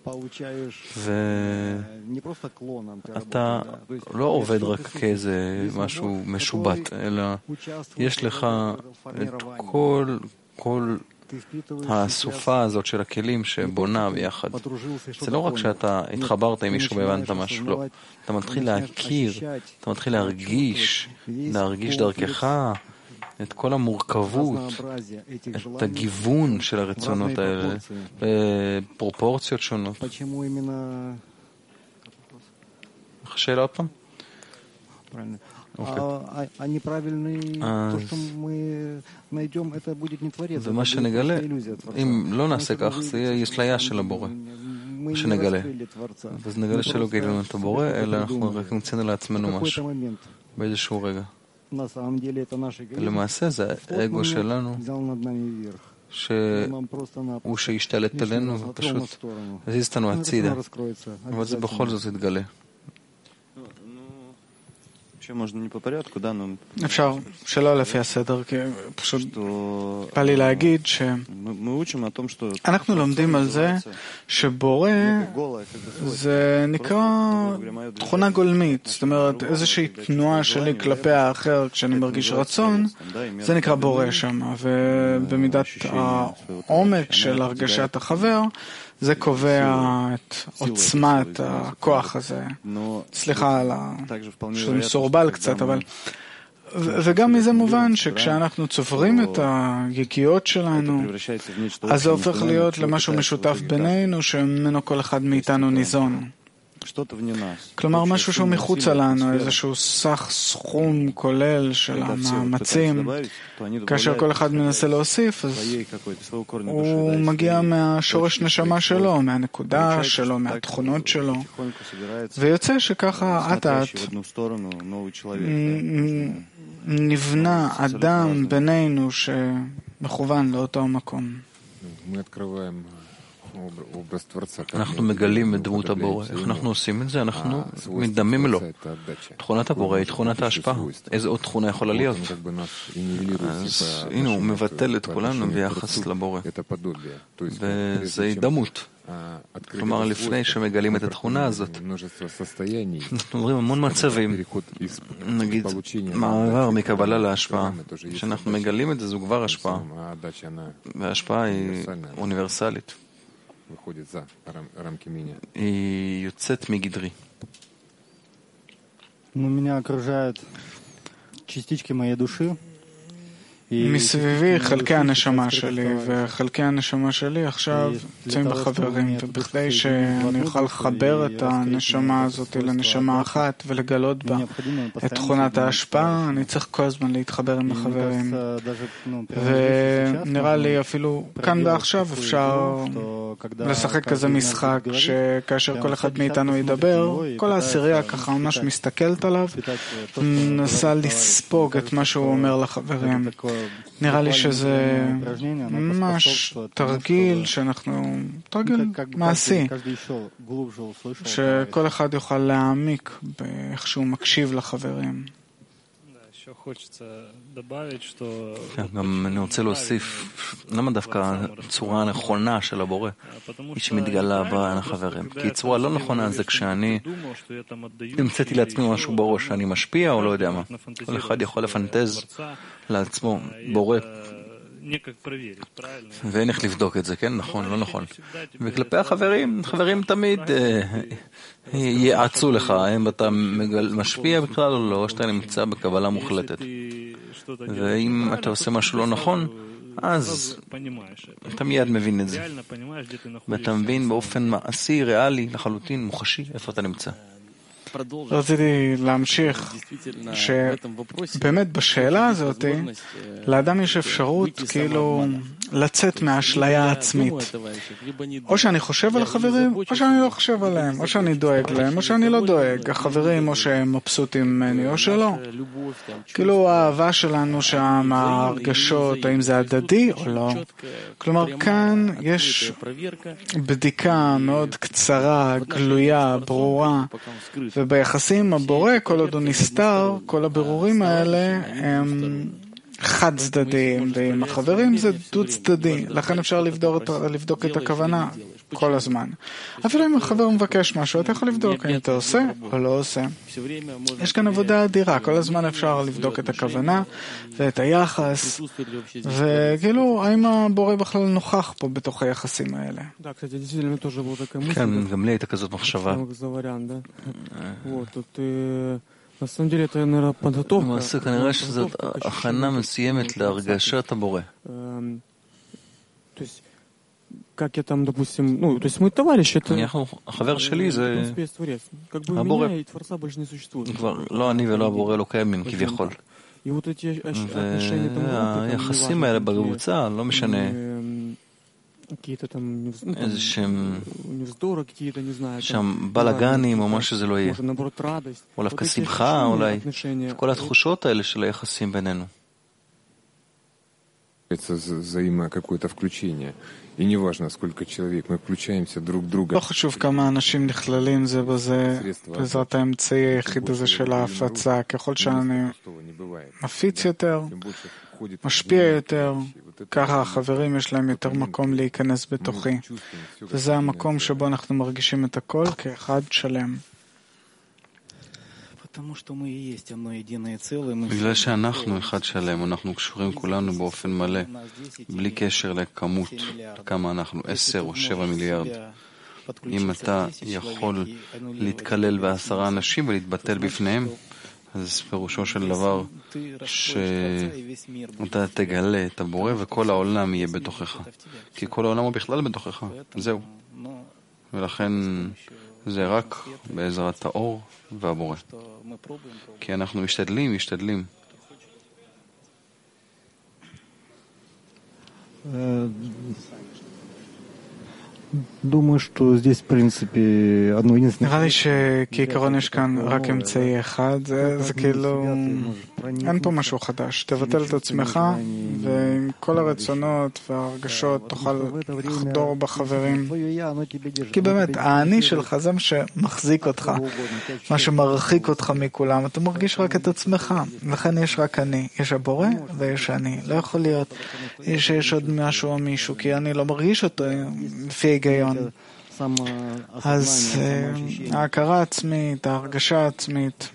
Speaker 1: ואתה לא עובד רק כאיזה משהו משובט, אלא יש לך את כל, כל הסופה הזאת של הכלים שבונה ביחד. זה לא רק שאתה התחברת עם מישהו והבנת משהו, לא. אתה מתחיל להכיר, אתה מתחיל להרגיש, להרגיש דרכך את כל המורכבות, את הגיוון של הרצונות האלה, בפרופורציות שונות. שאלה עוד פעם? ומה שנגלה, אם לא נעשה כך, זה יהיה אשליה של הבורא. מה שנגלה. אז נגלה שלא גילינו את הבורא, אלא אנחנו רק נמצאנו לעצמנו משהו. באיזשהו רגע. למעשה זה האגו שלנו, שהוא שהשתלט עלינו ופשוט הזיז אותנו הצידה. אבל זה בכל זאת יתגלה.
Speaker 2: אפשר שלא לפי הסדר, כי פשוט בא לי להגיד שאנחנו לומדים על זה שבורא זה נקרא תכונה גולמית, זאת אומרת איזושהי תנועה שלי כלפי האחר כשאני מרגיש רצון, זה נקרא בורא שם, ובמידת העומק של הרגשת החבר זה קובע את עוצמת הכוח הזה. סליחה על ה... שזה מסורבל קצת, אבל... וגם מזה מובן שכשאנחנו צוברים את היגיעות שלנו, אז זה הופך להיות למשהו משותף בינינו, שממנו כל אחד מאיתנו ניזון. כלומר, משהו שהוא מחוץ לנו, איזשהו סך סכום כולל של המאמצים. כאשר כל אחד מנסה להוסיף, אז הוא מגיע מהשורש נשמה שלו, מהנקודה שלו, מהתכונות שלו. ויוצא שככה עט-עט נבנה אדם בינינו שמכוון לאותו מקום.
Speaker 1: אנחנו מגלים את דמות הבורא. איך אנחנו עושים את זה? אנחנו מדמים לו. תכונת הבורא היא תכונת ההשפעה. איזו עוד תכונה יכולה להיות? אז הנה, הוא מבטל את כולנו ביחס לבורא. וזה דמות. כלומר, לפני שמגלים את התכונה הזאת, אנחנו אומרים המון מצבים, נגיד, מעבר מקבלה להשפעה. כשאנחנו מגלים את זה, זו כבר השפעה. וההשפעה היא אוניברסלית. היא יוצאת מגדרי.
Speaker 2: מסביבי חלקי הנשמה שלי, וחלקי הנשמה שלי עכשיו נמצאים בחברים, ובכדי שאני אוכל לחבר את הנשמה הזאת לנשמה אחת ולגלות בה את תכונת ההשפעה, אני צריך כל הזמן להתחבר עם החברים. ונראה לי אפילו כאן ועכשיו אפשר לשחק כזה משחק, שכאשר כל אחד מאיתנו ידבר, כל העשירייה ככה ממש מסתכלת עליו, מנסה לספוג את מה שהוא אומר לחברים. נראה לי שזה ממש תרגיל שאנחנו, תרגיל מעשי, שכל אחד יוכל להעמיק באיך שהוא מקשיב לחברים.
Speaker 1: גם אני רוצה להוסיף, למה דווקא הצורה הנכונה של הבורא היא שמתגלה בין החברים? כי צורה לא נכונה זה כשאני נמצאתי לעצמי משהו בראש, שאני משפיע או לא יודע מה. כל אחד יכול לפנטז לעצמו בורא. ואין איך לבדוק את זה, כן? נכון, לא נכון. וכלפי החברים, חברים תמיד יעצו לך, האם אתה משפיע בכלל או לא, או שאתה נמצא בקבלה מוחלטת. ואם אתה עושה משהו לא נכון, אז אתה מיד מבין את זה. ואתה מבין באופן מעשי, ריאלי, לחלוטין, מוחשי, איפה אתה נמצא.
Speaker 2: רציתי להמשיך שבאמת בשאלה הזאת לאדם יש אפשרות כאילו לצאת מהאשליה העצמית. או שאני חושב על החברים, או שאני לא חושב עליהם, או שאני דואג להם, או שאני לא דואג. החברים או שהם מבסוטים ממני, או שלא. כאילו האהבה שלנו שם, ההרגשות, האם זה הדדי או לא. כלומר, כאן יש בדיקה מאוד קצרה, גלויה, ברורה, וביחסים הבורא, כל עוד הוא נסתר, כל הבירורים האלה הם חד צדדיים, ועם החברים זה דו צדדי, לכן אפשר לבדוק, לבדוק את הכוונה כל הזמן. אפילו אם החבר מבקש משהו, אתה יכול לבדוק אם אתה עושה או לא עושה. יש כאן עבודה אדירה, כל הזמן אפשר לבדוק את הכוונה ואת היחס, וכאילו, האם הבורא בכלל נוכח פה בתוך היחסים האלה?
Speaker 1: כן, גם לי הייתה כזאת מחשבה. למעשה כנראה שזאת הכנה מסוימת להרגשת הבורא. החבר שלי זה הבורא. כבר לא אני ולא הבורא לא קיימים כביכול. והיחסים האלה בקבוצה, לא משנה איזה שהם שם בלגנים או מה שזה לא יהיה. או דווקא שמחה אולי. כל התחושות האלה של היחסים בינינו.
Speaker 2: לא חשוב כמה אנשים נכללים זה בזה בעזרת האמצעי היחיד הזה של ההפצה. ככל שאני מפיץ יותר, משפיע יותר, ככה החברים יש להם יותר מקום להיכנס בתוכי. וזה המקום שבו אנחנו מרגישים את הכל כאחד שלם.
Speaker 1: בגלל שאנחנו אחד שלם, אנחנו קשורים כולנו באופן מלא, בלי קשר לכמות, כמה אנחנו, עשר או שבע מיליארד. אם אתה יכול להתקלל בעשרה אנשים ולהתבטל בפניהם, אז פירושו של דבר שאתה תגלה את הבורא וכל העולם יהיה בתוכך. כי כל העולם הוא בכלל בתוכך. זהו. ולכן זה רק בעזרת האור והבורא. כי אנחנו משתדלים, משתדלים.
Speaker 2: נראה לי שכעיקרון יש כאן רק אמצעי אחד, זה כאילו, אין פה משהו חדש. תבטל את עצמך, ועם כל הרצונות וההרגשות תוכל לחדור בחברים. כי באמת, האני שלך זה מה שמחזיק אותך, מה שמרחיק אותך מכולם. אתה מרגיש רק את עצמך, לכן יש רק אני. יש הבורא ויש אני. לא יכול להיות שיש עוד משהו או מישהו, כי אני לא מרגיש אותו לפי היגיון. אז ההכרה עצמית, ההרגשה העצמית.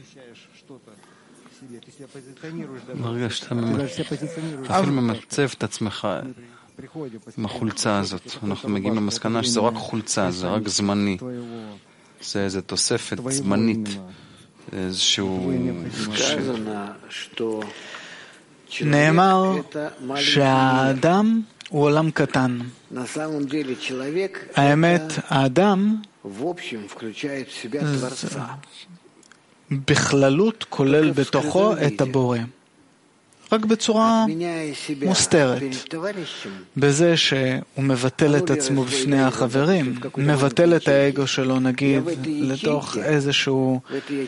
Speaker 1: ברגע שאתה אפילו ממצב את עצמך עם החולצה הזאת, אנחנו מגיעים למסקנה שזה רק חולצה, זה רק זמני. זה איזו תוספת זמנית. איזשהו...
Speaker 2: נאמר שהאדם הוא עולם קטן. האמת, האדם בכללות כולל בתוכו את הבורא. רק בצורה מוסתרת. בזה שהוא מבטל את עצמו בפני החברים, מבטל את האגו שלו, נגיד, לתוך איזשהו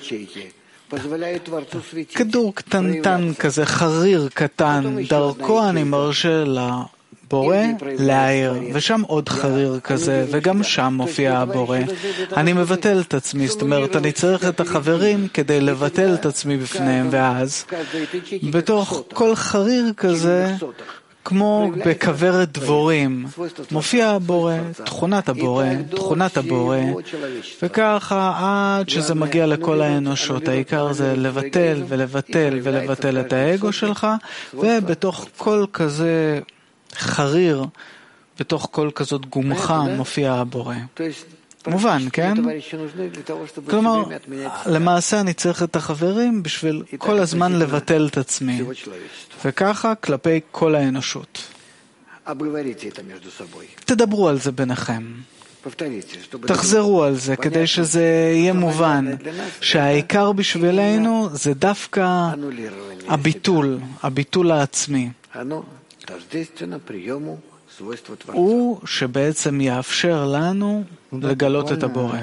Speaker 2: כדור קטנטן כזה, חריר קטן, דרכו אני מרשה לבורא להעיר, ושם עוד חריר כזה, וגם שם מופיע הבורא. אני מבטל את עצמי, זאת אומרת, אני צריך את החברים כדי לבטל את עצמי בפניהם, ואז בתוך כל חריר כזה, כמו בכוורת דבורים, מופיע הבורא, תכונת הבורא, תכונת הבורא, וככה עד שזה מגיע לכל האנושות. העיקר זה לבטל ולבטל ולבטל את האגו שלך, ובתוך כל כזה חריר, בתוך כל כזאת גומחה מופיע הבורא. מובן, כן? כלומר, למעשה אני צריך את החברים בשביל כל הזמן לבטל את עצמי. וככה כלפי כל האנושות. תדברו על זה ביניכם. תחזרו על זה כדי שזה יהיה מובן שהעיקר בשבילנו זה דווקא הביטול, הביטול העצמי. הוא שבעצם יאפשר לנו לגלות את הבורא.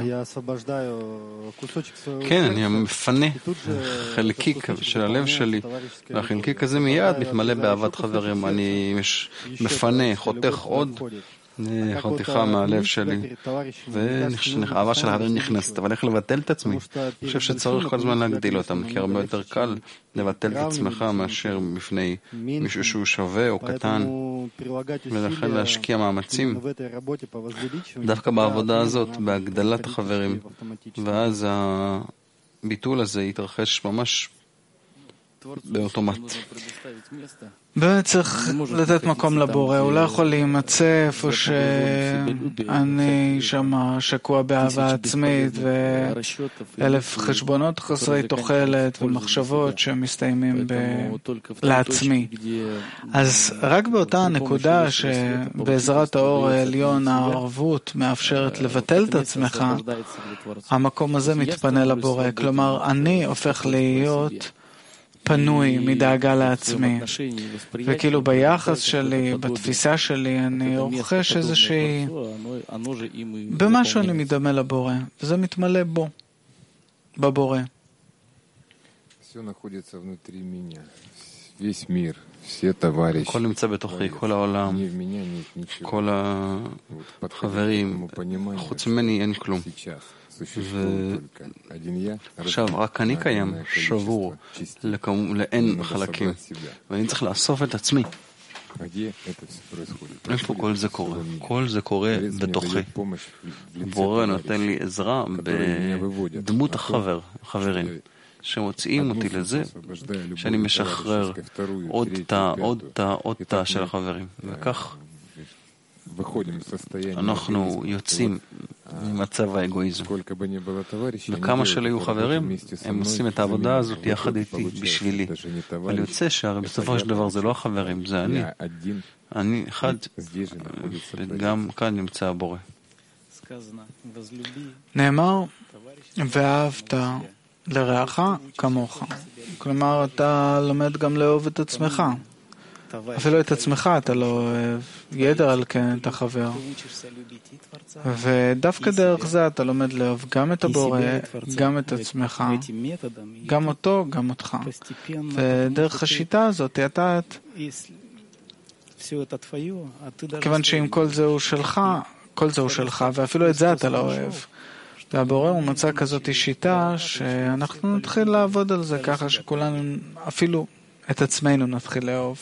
Speaker 1: כן, אני מפנה חלקיק של הלב שלי, והחלקיק הזה מיד מתמלא באהבת חברים. אני מפנה, חותך עוד חתיכה מהלב שלי, והאהבה של החברים נכנסת, אבל איך לבטל את עצמי? אני חושב שצריך כל הזמן להגדיל אותם, כי הרבה יותר קל לבטל את עצמך מאשר בפני מישהו שהוא שווה או קטן, ולכן להשקיע מאמצים דווקא בעבודה הזאת, בהגדלת החברים, ואז הביטול הזה יתרחש ממש באוטומט.
Speaker 2: באמת צריך לתת מקום לבורא, הוא לא יכול להימצא איפה שאני שמה שקוע באהבה עצמית ואלף חשבונות חסרי תוחלת ומחשבות שמסתיימים לעצמי. אז רק באותה נקודה שבעזרת האור העליון הערבות מאפשרת לבטל את עצמך, המקום הזה מתפנה לבורא. כלומר, אני הופך להיות פנוי מדאגה לעצמי. וכאילו ביחס שלי, בתפיסה שלי, אני רוכש איזושהי... במשהו אני מדמה לבורא, וזה מתמלא בו, בבורא.
Speaker 1: הכל נמצא בתוכי, כל העולם, כל החברים, חוץ ממני אין כלום. ועכשיו רק אני קיים, שבור לאין חלקים, ואני צריך לאסוף את עצמי. איפה כל זה קורה? כל זה קורה בתוכי. בורא נותן לי עזרה בדמות החבר, החברים, שמוציאים אותי לזה שאני משחרר עוד תא, עוד תא, עוד תא של החברים. וכך אנחנו יוצאים ממצב האגואיזם. וכמה שלא יהיו חברים, הם עושים את העבודה הזאת יחד איתי, בשבילי. אבל יוצא שהרי בסופו של דבר זה לא החברים, זה אני. אני אחד, וגם כאן נמצא הבורא.
Speaker 2: נאמר, ואהבת לרעך כמוך. כלומר, אתה לומד גם לאהוב את עצמך. אפילו את עצמך אתה לא אוהב, יתר על כן את החבר. ודווקא דרך זה אתה לומד לאהוב גם את הבורא, גם את עצמך, גם אותו, גם אותך. ודרך השיטה הזאת אתה, כיוון שאם כל זהו שלך, כל זהו שלך, ואפילו את זה אתה לא אוהב. והבורא הוא מצא כזאת שיטה שאנחנו נתחיל לעבוד על זה ככה שכולנו, אפילו את עצמנו נתחיל לאהוב.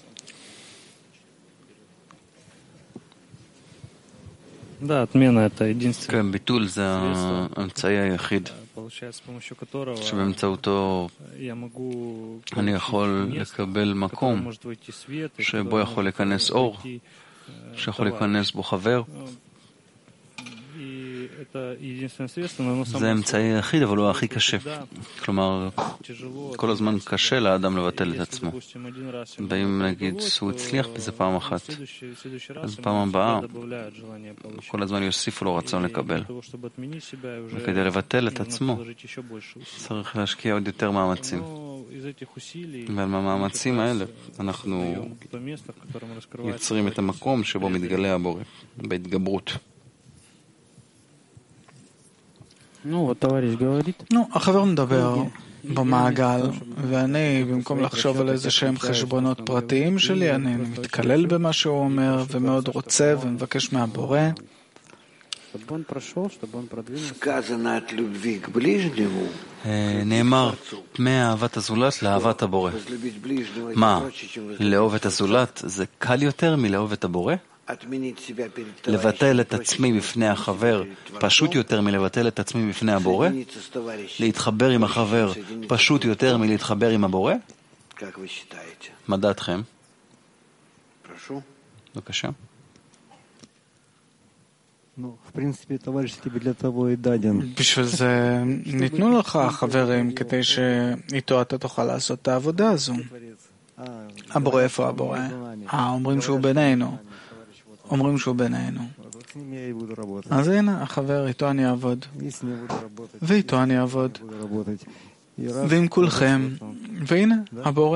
Speaker 1: כן, ביטול זה האמצעי היחיד שבאמצעותו אני יכול לקבל מקום שבו יכול להיכנס אור, שיכול להיכנס בו חבר. זה האמצעי היחיד, אבל הוא הכי קשה. כלומר, כל הזמן קשה לאדם לבטל את עצמו. ואם נגיד שהוא הצליח בזה פעם אחת, אז פעם הבאה כל הזמן יוסיפו לו רצון לקבל. וכדי לבטל את עצמו צריך להשקיע עוד יותר מאמצים. ועל המאמצים האלה אנחנו יוצרים את המקום שבו מתגלה הבורא, בהתגברות.
Speaker 2: נו, החבר מדבר במעגל, ואני, במקום לחשוב על איזה שהם חשבונות פרטיים שלי, אני מתקלל במה שהוא אומר, ומאוד רוצה ומבקש מהבורא.
Speaker 1: נאמר, מאהבת הזולת לאהבת הבורא. מה, לאהוב את הזולת זה קל יותר מלאהוב את הבורא? לבטל את עצמי בפני החבר פשוט יותר מלבטל את עצמי בפני הבורא? להתחבר עם החבר פשוט יותר מלהתחבר עם הבורא? מה דעתכם? בבקשה.
Speaker 2: בשביל זה ניתנו לך חברים כדי שאיתו אתה תוכל לעשות את העבודה הזו. הבורא, איפה הבורא? אה, אומרים שהוא בינינו. אומרים שהוא בינינו. אז הנה, החבר, איתו אני אעבוד. ואיתו אני אעבוד. ועם כולכם. והנה, הבורא.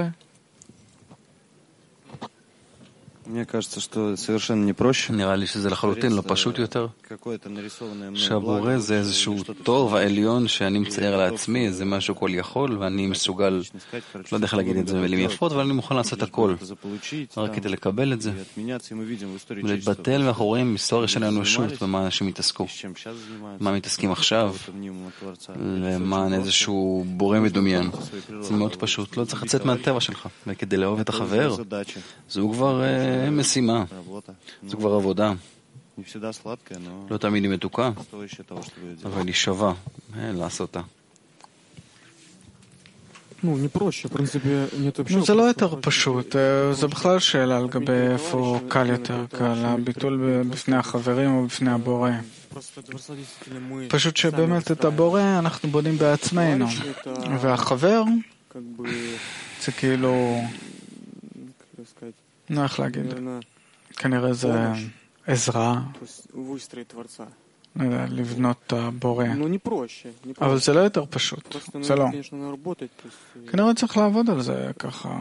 Speaker 1: נראה לי שזה לחלוטין לא פשוט יותר. שהבורא זה איזשהו טוב העליון שאני מצייר לעצמי, זה משהו כל יכול, ואני מסוגל, לא יודע איך להגיד את זה במילים יפות, אבל אני מוכן לעשות הכל. רק כדי לקבל את זה. ולהתבטל ואנחנו רואים היסטוריה של האנושות, במה אנשים מתעסקו. מה מתעסקים עכשיו, למען איזשהו בורא מדומיין. זה מאוד פשוט, לא צריך לצאת מהטבע שלך. וכדי לאהוב את החבר, זו כבר משימה, זו כבר עבודה. לא תמיד היא מתוקה, אבל היא שווה לעשותה.
Speaker 2: זה לא יותר פשוט, זה בכלל שאלה לגבי איפה קל יותר קל, הביטול בפני החברים או בפני הבורא. פשוט שבאמת את הבורא אנחנו בונים בעצמנו, והחבר זה כאילו, לא איך להגיד, כנראה זה עזרה, לבנות את הבורא. אבל זה לא יותר פשוט, זה לא. כנראה צריך לעבוד על זה ככה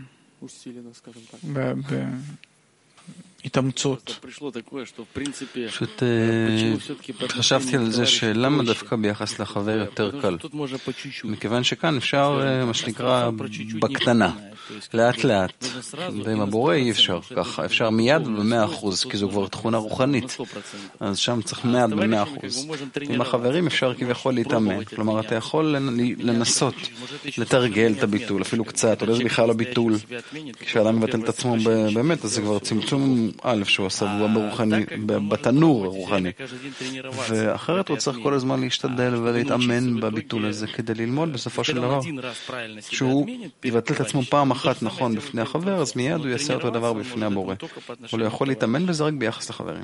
Speaker 2: בהתאמצות.
Speaker 1: פשוט חשבתי על זה שלמה דווקא ביחס לחבר יותר קל. מכיוון שכאן אפשר, מה שנקרא, בקטנה. לאט לאט, ועם הבורא אי אפשר ככה, אפשר מיד במאה אחוז, כי זו כבר תכונה רוחנית, אז שם צריך מיד במאה אחוז. עם החברים אפשר כביכול להתאמן, כלומר אתה יכול לנסות, לתרגל את הביטול, אפילו קצת, או בכלל הביטול, כשאדם מבטל את עצמו באמת, אז זה כבר צמצום א' שהוא עשה ברוחני, בתנור הרוחני, ואחרת הוא צריך כל הזמן להשתדל ולהתאמן בביטול הזה, כדי ללמוד בסופו של דבר, שהוא יבטל את עצמו פעם אחת נכון בפני החבר, אז מיד הוא יעשה אותו דבר בפני הבורא. הוא לא יכול להתאמן בזה רק ביחס לחברים.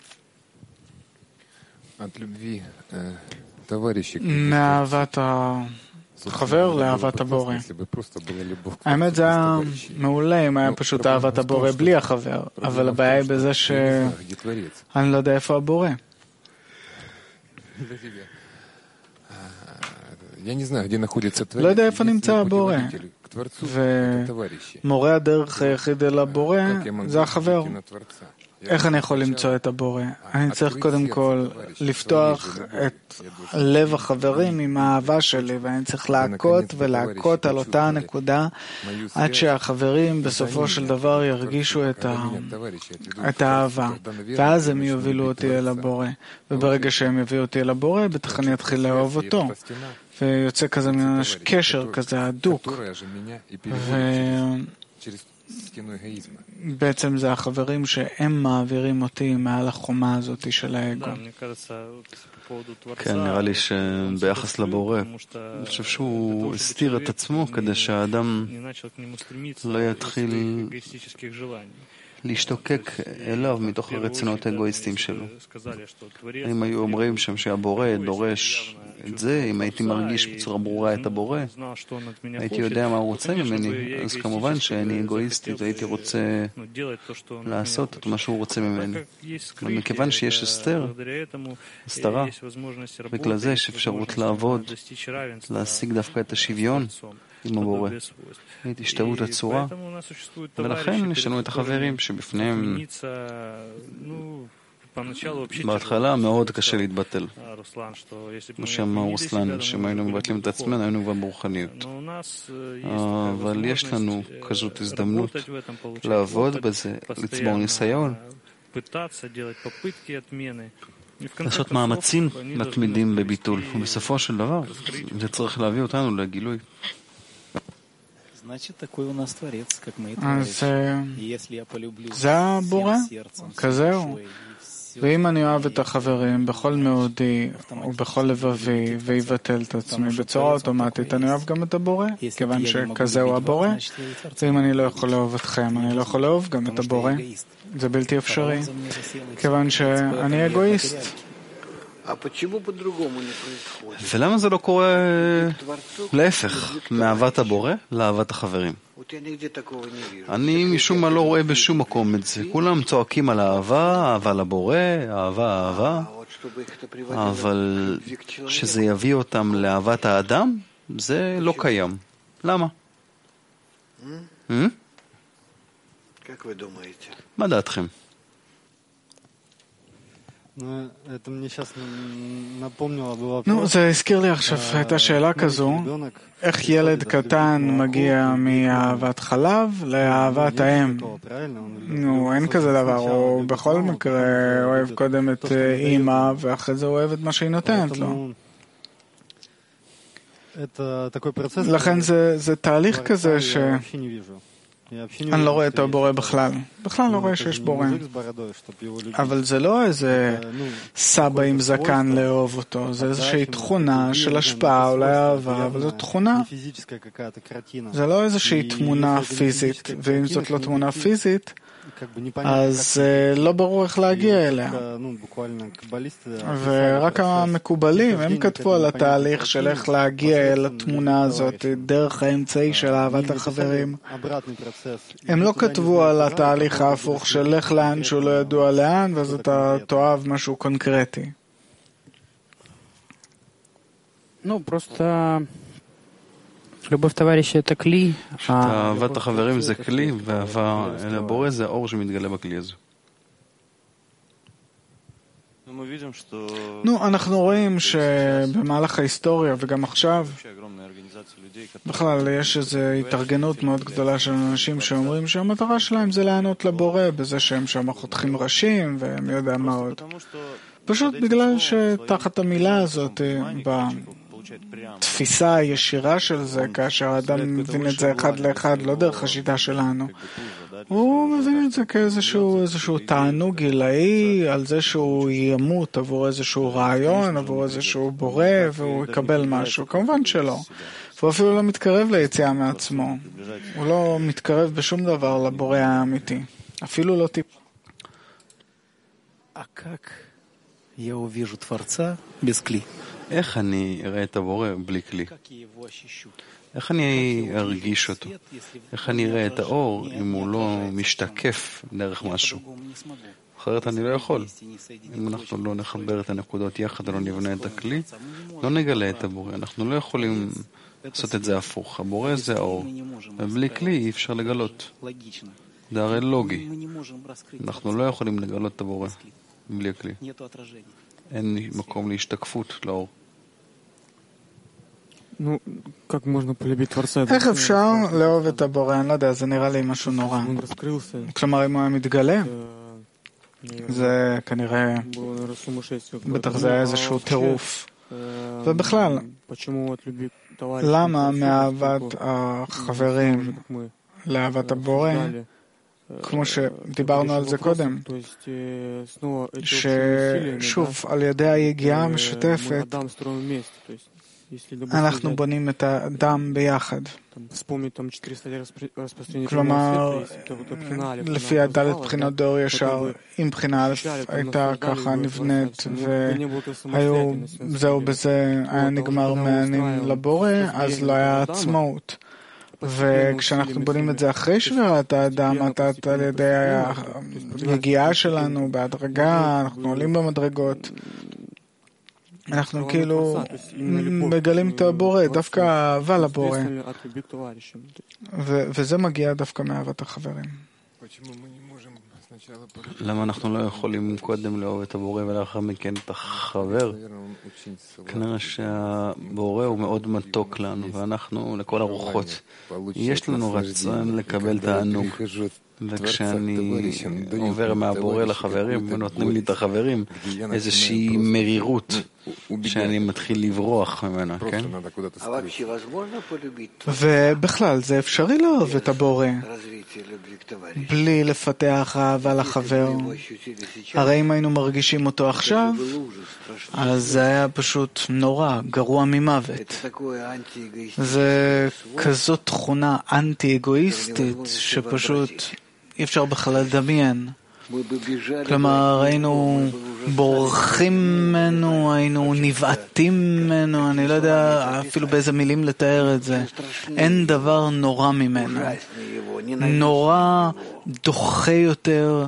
Speaker 2: מאהבת החבר לאהבת הבורא. האמת זה היה מעולה אם היה פשוט אהבת הבורא בלי החבר, אבל הבעיה היא בזה שאני לא יודע איפה הבורא. לא יודע איפה נמצא הבורא. ומורה הדרך היחיד אל הבורא זה החבר. איך אני יכול למצוא את הבורא? אני צריך קודם כל לפתוח את לב החברים עם האהבה שלי, ואני צריך להכות ולהכות על אותה הנקודה עד שהחברים בסופו של דבר ירגישו את, ה... את האהבה, ואז הם יובילו אותי אל הבורא, וברגע שהם יביאו אותי אל הבורא בטח אני אתחיל לאהוב אותו, ויוצא כזה ממש קשר כזה הדוק, ובעצם זה החברים שהם מעבירים אותי מעל החומה הזאת של האגו.
Speaker 1: כן, נראה לי שביחס לבורא, אני חושב שהוא הסתיר את עצמו כדי שהאדם לא יתחיל להשתוקק אליו מתוך הרצונות האגואיסטיים שלו. אם היו אומרים שם שהבורא דורש את זה, אם הייתי מרגיש בצורה ברורה את הבורא, הייתי יודע מה הוא רוצה ממני, אז כמובן שאני אגואיסטי והייתי רוצה לעשות את מה שהוא רוצה ממני. ומכיוון שיש הסתר, הסתרה, בגלל זה יש אפשרות לעבוד, להשיג דווקא את השוויון עם הבורא, את השתוות הצורה, ולכן יש לנו את החברים שבפניהם בהתחלה מאוד קשה להתבטל. כמו שאמר רוסלן, שאם היינו מבטלים את עצמנו, היינו כבר ברוחניות. אבל יש לנו כזאת הזדמנות לעבוד בזה, לצבור ניסיון, לעשות מאמצים מתמידים בביטול, ובסופו של דבר זה צריך להביא אותנו לגילוי.
Speaker 2: אז זה הבורא, כזהו. ואם אני אוהב את החברים בכל מאודי ובכל לבבי ויבטל את עצמי בצורה אוטומטית, אני אוהב גם את הבורא, כיוון שכזהו הבורא. ואם אני לא יכול לאהוב אתכם, אני לא יכול לאהוב גם את הבורא. זה בלתי אפשרי, כיוון שאני אגואיסט.
Speaker 1: ולמה זה לא קורה להפך, מאהבת הבורא לאהבת החברים? אני משום מה לא רואה בשום מקום את זה. כולם צועקים על אהבה, אהבה לבורא, אהבה, אהבה, אבל שזה יביא אותם לאהבת האדם, זה לא קיים. למה? מה דעתכם?
Speaker 2: נו, זה הזכיר לי עכשיו, הייתה שאלה כזו, איך ילד קטן מגיע מאהבת חלב לאהבת האם? נו, אין כזה דבר, הוא בכל מקרה אוהב קודם את אמא, ואחרי זה הוא אוהב את מה שהיא נותנת לו. לכן זה תהליך כזה ש... אני לא רואה את הבורא בכלל. בכלל לא רואה שיש בורא. אבל זה לא איזה סבא עם זקן לאהוב אותו. זה איזושהי תכונה של השפעה, אולי אהבה, אבל זו תכונה. זה לא איזושהי תמונה פיזית, ואם זאת לא תמונה פיזית, אז לא ברור איך להגיע אליה. ורק המקובלים, הם כתבו על התהליך של איך להגיע אל התמונה הזאת, דרך האמצעי של אהבת החברים. הם לא כתבו על התהליך ההפוך של לך לאן שהוא לא ידוע לאן, ואז אתה תאהב משהו קונקרטי.
Speaker 3: Ну, просто... любовь товарища это כלי.
Speaker 1: אהבת החברים זה כלי, ואהבה אל הבורא זה האור שמתגלה בכלי הזה.
Speaker 2: נו, אנחנו רואים שבמהלך ההיסטוריה וגם עכשיו בכלל יש איזו התארגנות מאוד גדולה של אנשים שאומרים שהמטרה שלהם זה לענות לבורא בזה שהם שם חותכים ראשים והם יודע מה עוד. פשוט בגלל שתחת המילה הזאת בתפיסה הישירה של זה, כאשר האדם מבין את זה אחד לאחד, לא דרך השיטה שלנו, הוא מבין את זה כאיזשהו איזשהו תענוג גילאי על זה שהוא ימות עבור איזשהו רעיון, עבור איזשהו בורא, והוא יקבל משהו. כמובן שלא. והוא אפילו לא מתקרב ליציאה מעצמו. הוא לא מתקרב בשום דבר לבורא האמיתי. אפילו לא טיפ.
Speaker 1: איך אני אראה את הבורא בלי כלי? איך אני ארגיש אותו? איך אני אראה את האור אם הוא לא משתקף דרך משהו? אחרת אני לא יכול. אם אנחנו לא נחבר את הנקודות יחד ולא נבנה את הכלי, לא נגלה את הבורא. אנחנו לא יכולים לעשות את זה הפוך. הבורא זה האור, ובלי כלי אי אפשר לגלות. זה הרי לוגי. אנחנו לא יכולים לגלות את הבורא בלי הכלי. אין מקום להשתקפות לאור.
Speaker 2: איך אפשר לאהוב את הבורא? אני לא יודע, זה נראה לי משהו נורא. כלומר, אם הוא היה מתגלה, זה כנראה, בטח זה היה איזשהו טירוף. ובכלל, למה מאהבת החברים לאהבת הבורא, כמו שדיברנו על זה קודם, ששוב, על ידי היגיעה המשותפת, אנחנו בונים את האדם ביחד. כלומר, לפי הדלת בחינות דור ישר, אם בחינה א' הייתה ככה נבנית, והיו זהו בזה היה נגמר מענים לבורא, אז לא היה עצמאות. וכשאנחנו בונים את זה אחרי שבירת האדם, על ידי היגיעה שלנו בהדרגה, אנחנו עולים במדרגות, אנחנו כאילו מגלים את הבורא, דווקא אהבה לבורא. וזה מגיע דווקא מאהבת החברים.
Speaker 1: למה אנחנו לא יכולים קודם לאהוב את הבורא ולאחר מכן את החבר? כנראה שהבורא הוא מאוד מתוק לנו, ואנחנו לכל הרוחות. יש לנו רצון לקבל תענוג. וכשאני עובר מהבורא לחברים ונותנים לי את החברים, איזושהי מרירות שאני מתחיל לברוח ממנה, כן?
Speaker 2: ובכלל, זה אפשרי לאהוב את הבורא בלי לפתח אהבה לחבר. הרי אם היינו מרגישים אותו עכשיו, אז זה היה פשוט נורא, גרוע ממוות. זה כזאת תכונה אנטי-אגואיסטית שפשוט אי אפשר בכלל לדמיין. כלומר, היינו בורחים ממנו, היינו נבעטים ממנו, אני לא יודע אפילו באיזה מילים לתאר את זה. אין דבר נורא ממנו. נורא דוחה יותר,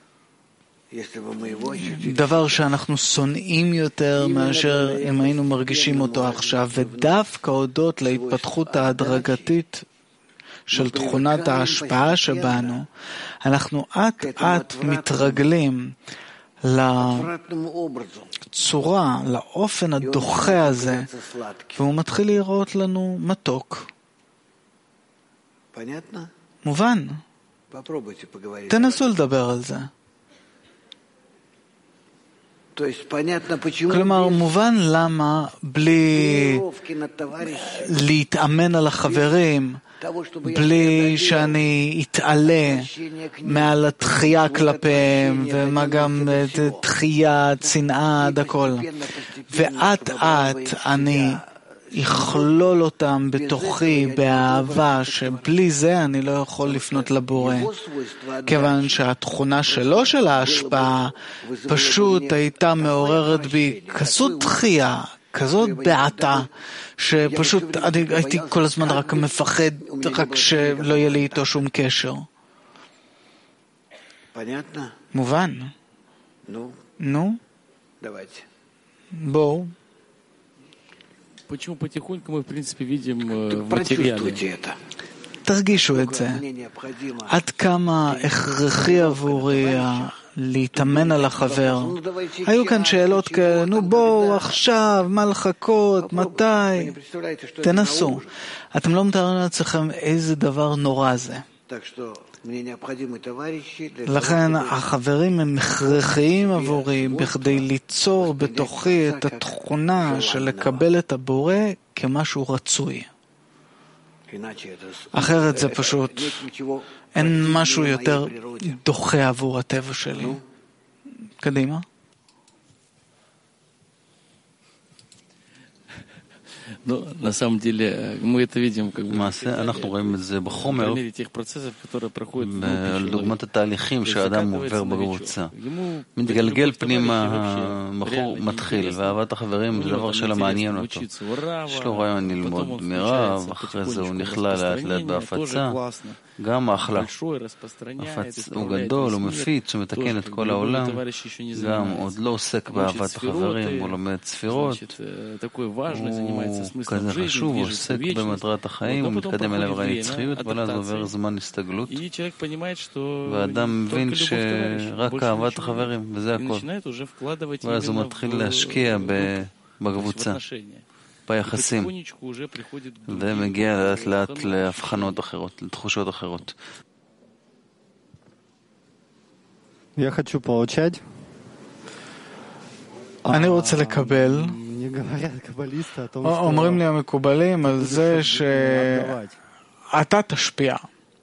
Speaker 2: דבר שאנחנו שונאים יותר מאשר אם היינו מרגישים אותו עכשיו, ודווקא הודות להתפתחות ההדרגתית של תכונת ההשפעה שבנו, אנחנו עט עט מתרגלים לצורה, לאופן הדוחה הזה, והוא מתחיל לראות לנו מתוק. מובן. תנסו לדבר על זה. כלומר, מובן למה בלי להתאמן על החברים, בלי שאני אתעלה מעל התחייה כלפיהם, ומה גם תחייה, צנעה, עד הכל. ואט אט אני יכלול אותם בתוכי באהבה, שבלי זה אני לא יכול לפנות לבורא. כיוון שהתכונה שלו של ההשפעה פשוט הייתה מעוררת בי כזאת תחייה, כזאת בעתה, שפשוט אני הייתי כל הזמן רק מפחד, רק שלא יהיה לי איתו שום קשר. מובן? נו? בואו.
Speaker 3: Почему потихоньку мы, в принципе, видим в материале?
Speaker 2: תרגישו את זה. עד כמה הכרחי עבורי להתאמן על החבר. היו כאן שאלות כאלה, נו בואו עכשיו, מה לחכות, מתי? תנסו. אתם לא מתארים לעצמכם איזה דבר נורא זה. לכן החברים הם הכרחיים עבורי בכדי ליצור בתוכי את התכונה של לקבל את הבורא כמשהו רצוי. אחרת זה פשוט, אין משהו יותר דוחה עבור הטבע שלי. קדימה.
Speaker 1: למעשה אנחנו רואים את זה בחומר, לדוגמת התהליכים שהאדם עובר בקבוצה. מתגלגל פנימה, המחור מתחיל, ואהבת החברים זה דבר שלא מעניין אותו. יש לו רעיון ללמוד מרב, אחרי זה הוא נכלל לאט לאט בהפצה. גם האחלה. הוא גדול, הוא מפיץ, הוא מתקן את כל העולם. גם עוד לא עוסק באהבת החברים, הוא לומד ספירות. הוא כזה חשוב, הוא עוסק במטרת החיים, הוא מתקדם אל עבר הנצחיות, אבל אז עובר זמן הסתגלות. והאדם מבין שרק אהבת החברים, וזה הכל. ואז הוא מתחיל להשקיע בקבוצה. ביחסים, ומגיע לאט לאט להבחנות אחרות, לתחושות אחרות.
Speaker 2: אני רוצה לקבל, אומרים לי המקובלים על זה שאתה תשפיע.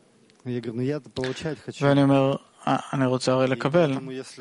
Speaker 2: ואני אומר, אני רוצה הרי לקבל.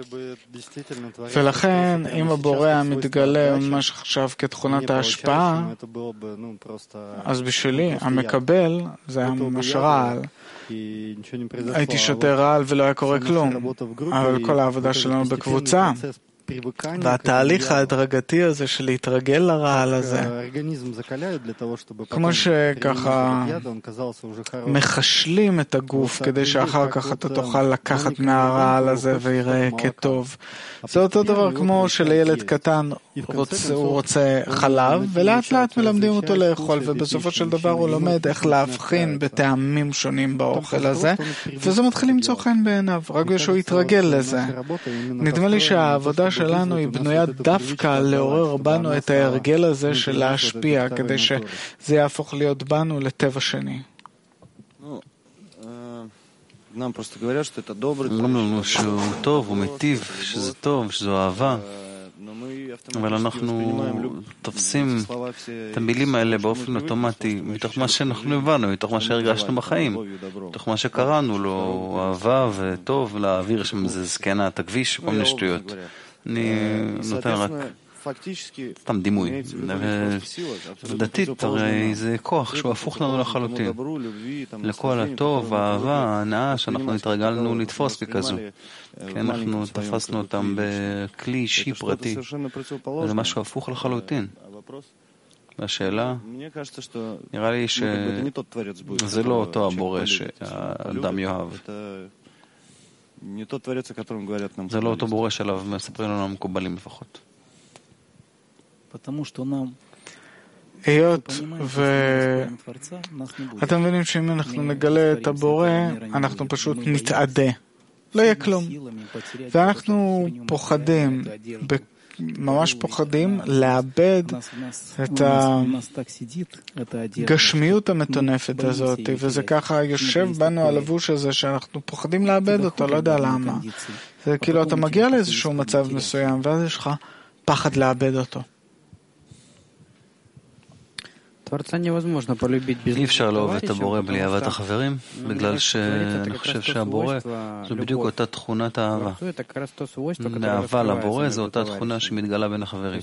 Speaker 2: ולכן, אם הבורא מתגלה מה שחשב כתכונת ההשפעה, אז בשבילי, המקבל, זה היה ממש רעל. הייתי שותה רעל ולא היה קורה כלום. אבל כל העבודה שלנו בקבוצה, והתהליך ההדרגתי הזה של להתרגל לרעל הזה, כמו שככה מחשלים את הגוף כדי שאחר כך אתה תוכל לקחת מהרעל הזה ויראה כטוב. זה אותו דבר כמו שלילד קטן הוא רוצה חלב, ולאט לאט מלמדים אותו לאכול, ובסופו של דבר הוא לומד איך להבחין בטעמים שונים באוכל הזה, וזה מתחיל למצוא חן בעיניו, רק כשהוא יתרגל לזה. נדמה לי שהעבודה שלנו היא בנויה דווקא לעורר בנו את ההרגל הזה של להשפיע, כדי שזה יהפוך להיות בנו לטבע שני.
Speaker 1: אומרים לנו שהוא טוב, הוא מטיב, שזה טוב, שזו אהבה, אבל אנחנו תופסים את המילים האלה באופן אוטומטי, מתוך מה שאנחנו הבנו, מתוך מה שהרגשנו בחיים, מתוך מה שקראנו לו, אהבה וטוב, להעביר שם איזה זקנה, את הכביש, כל מיני שטויות. אני נותן רק סתם דימוי. ודתית, הרי זה כוח שהוא הפוך לנו לחלוטין. לכל הטוב, האהבה, ההנאה שאנחנו התרגלנו לתפוס ככזו. כי אנחנו תפסנו אותם בכלי אישי פרטי. זה משהו הפוך לחלוטין. והשאלה, נראה לי שזה לא אותו הבורא שהאדם יאהב. זה לא אותו בורא שלו, מספרים לנו המקובלים לפחות.
Speaker 2: היות ואתם מבינים שאם אנחנו נגלה את הבורא, אנחנו פשוט נתעדה. לא יהיה כלום. ואנחנו פוחדים, ממש פוחדים לאבד את הגשמיות המטונפת הזאת, וזה ככה יושב בנו הלבוש הזה שאנחנו פוחדים לאבד אותו, לא יודע למה. זה כאילו אתה מגיע לאיזשהו מצב מסוים, ואז יש לך פחד לאבד אותו.
Speaker 1: אי אפשר לאהוב את הבורא בלי אהבת החברים, בגלל שאני חושב שהבורא זו בדיוק אותה תכונת האהבה. האהבה לבורא זו אותה תכונה שמתגלה בין החברים.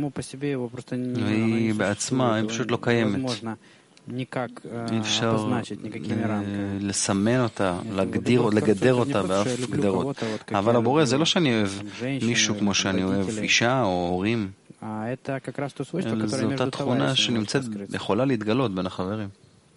Speaker 1: והיא בעצמה, היא פשוט לא קיימת. אי אפשר לסמן אותה, לגדר אותה באף גדרות. אבל הבורא זה לא שאני אוהב מישהו כמו שאני אוהב אישה או הורים. זו אותה תכונה שנמצאת, יכולה להתגלות בין החברים.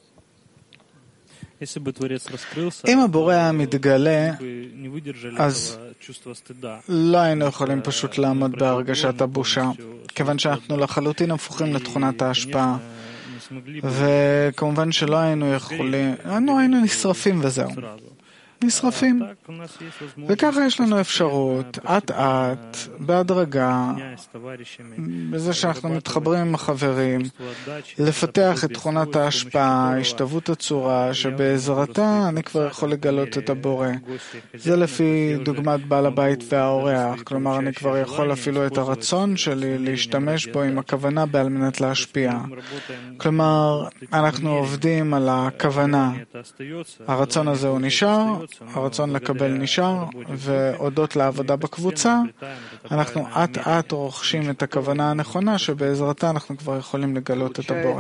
Speaker 2: אם הבורא היה מתגלה, אז לא היינו יכולים פשוט לעמוד בהרגשת הבושה, כיוון שאנחנו לחלוטין הפוכים לתכונת ההשפעה. וכמובן שלא היינו יכולים, אנו היינו נשרפים וזהו. נשרפים. וככה יש לנו אפשרות, עט עט, בהדרגה, בזה שאנחנו מתחברים עם החברים, לפתח את תכונת ההשפעה, השתוות הצורה, שבעזרתה אני כבר יכול לגלות את הבורא. זה לפי דוגמת בעל הבית והאורח, כלומר אני כבר יכול אפילו את הרצון שלי להשתמש בו עם הכוונה בעל מנת להשפיע. כלומר, אנחנו עובדים על הכוונה. הרצון הזה הוא נשאר, הרצון לקבל נשאר, והודות לעבודה בקבוצה, אנחנו עט עט רוכשים את הכוונה הנכונה, שבעזרתה אנחנו כבר יכולים לגלות את הבורא.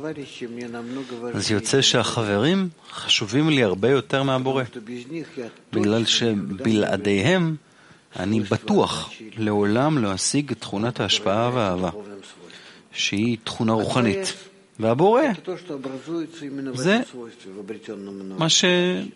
Speaker 1: אז יוצא שהחברים חשובים לי הרבה יותר מהבורא, בגלל שבלעדיהם אני בטוח לעולם להשיג את תכונת ההשפעה והאהבה, שהיא תכונה רוחנית. והבורא זה מה ש...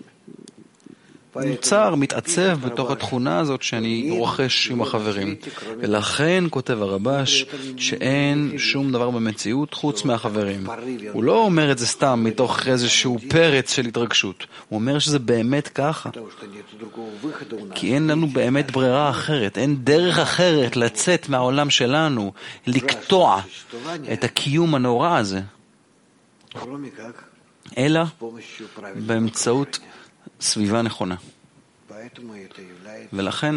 Speaker 1: נוצר, מתעצב בתוך התכונה הזאת שאני רוכש עם החברים. ולכן כותב הרבש שאין שום דבר במציאות חוץ מהחברים. הוא לא אומר את זה סתם מתוך איזשהו פרץ של התרגשות. הוא אומר שזה באמת ככה. כי אין לנו באמת ברירה אחרת. אין דרך אחרת לצאת מהעולם שלנו, לקטוע את הקיום הנורא הזה. אלא באמצעות סביבה נכונה. ולכן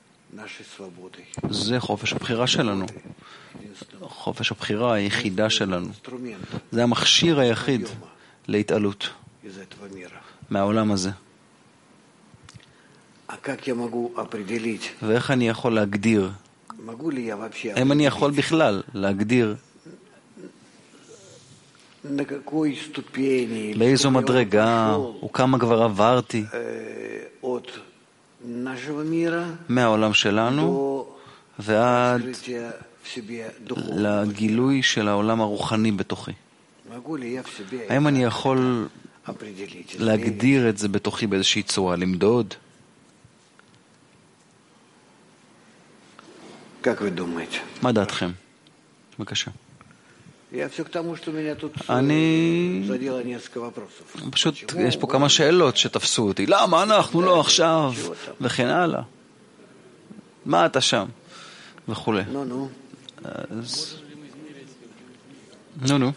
Speaker 1: זה חופש הבחירה שלנו. חופש הבחירה היחידה שלנו. זה המכשיר היחיד להתעלות מהעולם הזה. ואיך אני יכול להגדיר? אם אני יכול בכלל להגדיר באיזו מדרגה וכמה כבר עברתי מהעולם שלנו ועד לגילוי של העולם הרוחני בתוכי. האם אני יכול להגדיר את זה בתוכי באיזושהי צורה, למדוד? מה דעתכם? בבקשה. אני... פשוט, יש פה כמה שאלות שתפסו אותי. למה אנחנו לא עכשיו? וכן הלאה. מה אתה שם? וכו'. אז... נו, נו.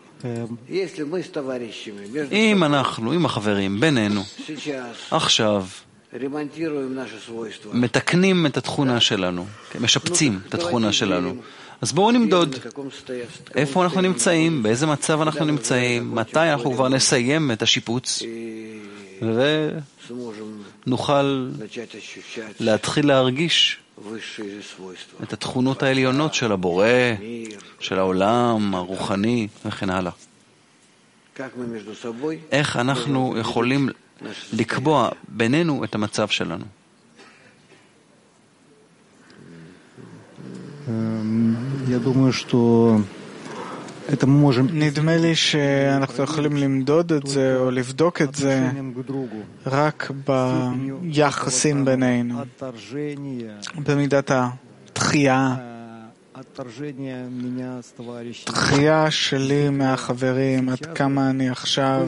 Speaker 1: אם אנחנו, עם החברים, בינינו, עכשיו, מתקנים את התכונה שלנו, משפצים את התכונה שלנו, אז בואו נמדוד איפה אנחנו נמצאים, באיזה מצב אנחנו נמצאים, מתי אנחנו כבר נסיים את השיפוץ, ונוכל להתחיל להרגיש את התכונות העליונות של הבורא, של העולם, הרוחני וכן הלאה. איך אנחנו יכולים לקבוע בינינו את המצב שלנו?
Speaker 2: נדמה לי שאנחנו יכולים למדוד את זה או לבדוק את זה רק ביחסים בינינו, במידת הדחייה, דחייה שלי מהחברים, עד כמה אני עכשיו.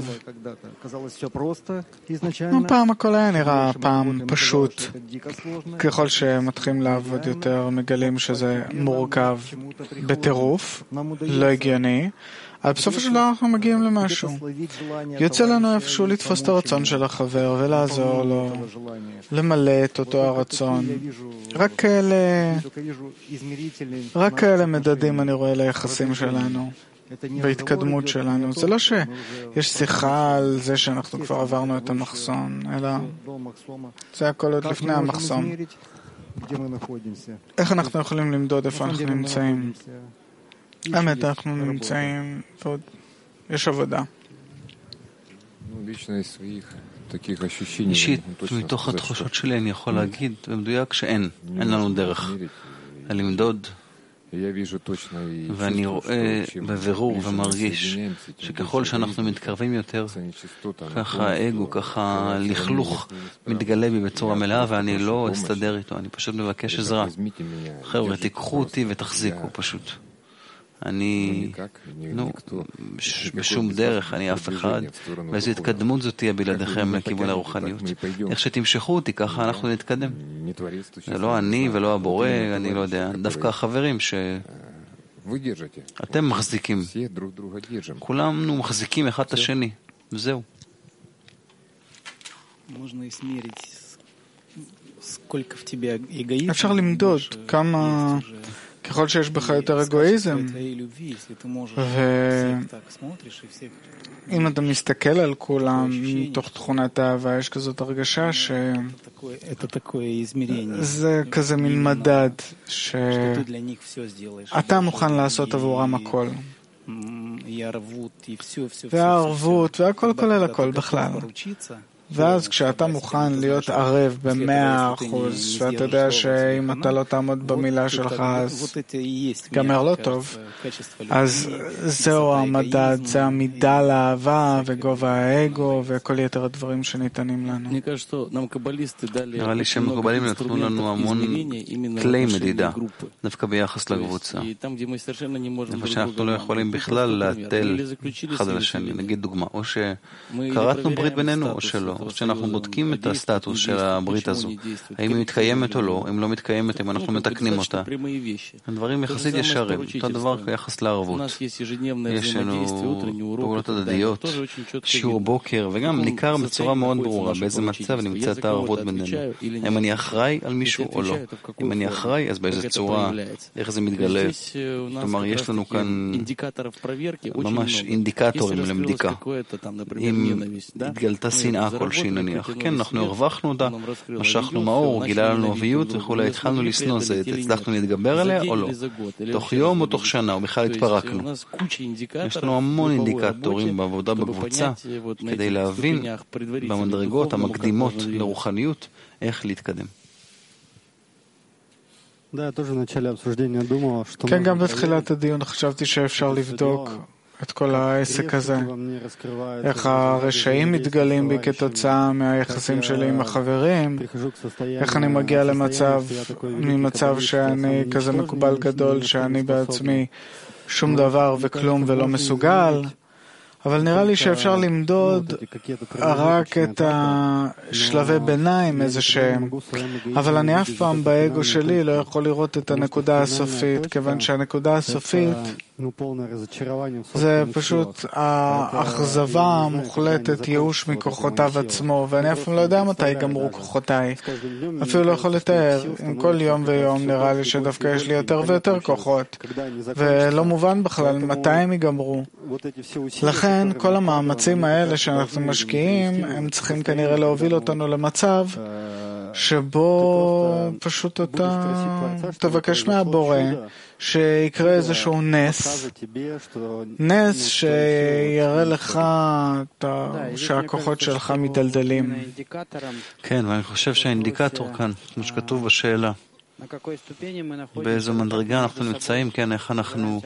Speaker 2: הפעם הכל היה נראה פעם פשוט. ככל שמתחילים לעבוד יותר, מגלים שזה מורכב בטירוף, לא הגיוני. אבל בסופו של דבר אנחנו מגיעים למשהו. יוצא לנו איפשהו לתפוס את הרצון של החבר ולעזור לו, למלא את אותו הרצון. רק כאלה, רק כאלה מדדים אני רואה ליחסים שלנו. בהתקדמות שלנו. זה לא שיש שיחה על זה שאנחנו כבר עברנו את המחסום, אלא זה הכל עוד לפני המחסום. איך אנחנו יכולים למדוד איפה אנחנו נמצאים? האמת, אנחנו נמצאים ועוד יש עבודה.
Speaker 1: אישית, מתוך התחושות שלי אני יכול להגיד במדויק שאין, אין לנו דרך למדוד, ואני רואה בבירור ומרגיש שככל שאנחנו מתקרבים יותר, ככה האגו, ככה לכלוך מתגלה בי בצורה מלאה, ואני לא אסתדר איתו, אני פשוט מבקש עזרה. חבר'ה, תיקחו אותי ותחזיקו פשוט. אני, נו, בשום דרך, אני אף אחד, ואיזו התקדמות זאת תהיה בלעדיכם לכיוון הרוחניות. איך שתמשכו אותי, ככה אנחנו נתקדם. זה לא אני ולא הבורא, אני לא יודע, דווקא החברים שאתם מחזיקים. כולנו מחזיקים אחד את השני, וזהו.
Speaker 2: אפשר למדוד כמה... ככל שיש בך יותר אגואיזם, ואם אתה מסתכל על כולם מתוך תכונת האהבה, יש כזאת הרגשה שזה כזה מין מדד שאתה מוכן לעשות עבורם הכל. והערבות, והכל כולל הכל בכלל. ואז כשאתה מוכן להיות ערב במאה אחוז, ואתה יודע שאם אתה לא תעמוד במילה שלך, אז גמר לא טוב, אז זהו המדד, זה המידה לאהבה וגובה האגו וכל יתר הדברים שניתנים לנו.
Speaker 1: נראה לי שמקובלים נתנו לנו המון כלי מדידה, דווקא ביחס לקבוצה. איפה שאנחנו לא יכולים בכלל להתל אחד על השני, נגיד דוגמה, או שקראתנו ברית בינינו או שלא. או שאנחנו בודקים את הסטטוס של הברית הזו, האם היא מתקיימת או לא, אם לא מתקיימת, אם אנחנו מתקנים אותה. הדברים יחסית ישרים, אותו דבר ביחס לערבות. יש לנו פעולות הדדיות, שיעור בוקר, וגם ניכר בצורה מאוד ברורה באיזה מצב נמצאת הערבות בינינו. האם אני אחראי על מישהו או לא? אם אני אחראי, אז באיזה צורה, איך זה מתגלה. כלומר, יש לנו כאן ממש אינדיקטורים לבדיקה. אם התגלתה שנאה כלשהי נניח. כן, אנחנו הרווחנו אותה, משכנו מאור, גילה לנו אביות וכולי, התחלנו לסנוע, הצלחנו להתגבר עליה או לא? תוך יום או תוך שנה, או בכלל התפרקנו. יש לנו המון אינדיקטורים בעבודה בקבוצה, כדי להבין במדרגות המקדימות לרוחניות, איך להתקדם.
Speaker 2: כן, גם בתחילת הדיון חשבתי שאפשר לבדוק את כל העסק הזה. איך הרשעים מתגלים בי כתוצאה מהיחסים שלי עם החברים, איך אני מגיע למצב, ממצב שאני כזה מקובל גדול, שאני בעצמי שום דבר וכלום ולא מסוגל. אבל נראה לי שאפשר למדוד רק את השלבי ביניים איזה שהם. אבל אני אף פעם באגו שלי לא יכול לראות את הנקודה הסופית, כיוון שהנקודה הסופית זה פשוט האכזבה המוחלטת, ייאוש מכוחותיו עצמו, ואני אף פעם לא יודע מתי ייגמרו כוחותיי. אפילו לא יכול לתאר. עם כל יום ויום נראה לי שדווקא יש לי יותר ויותר כוחות, ולא מובן בכלל מתי הם ייגמרו. לכן כל המאמצים האלה שאנחנו משקיעים, הם צריכים כנראה להוביל אותנו למצב שבו פשוט אתה תבקש מהבורא שיקרה איזשהו נס, נס שיראה לך שהכוחות שלך מדלדלים.
Speaker 1: כן, ואני חושב שהאינדיקטור כאן, כמו שכתוב בשאלה, באיזו מדרגה אנחנו נמצאים, כן, איך אנחנו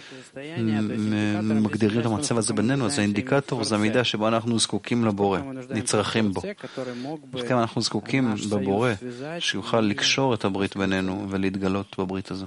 Speaker 1: מגדירים את המצב הזה בינינו, אז האינדיקטור זה המידע שבו אנחנו זקוקים לבורא, נצרכים בו. וכן אנחנו זקוקים בבורא, שיוכל לקשור את הברית בינינו ולהתגלות בברית הזו.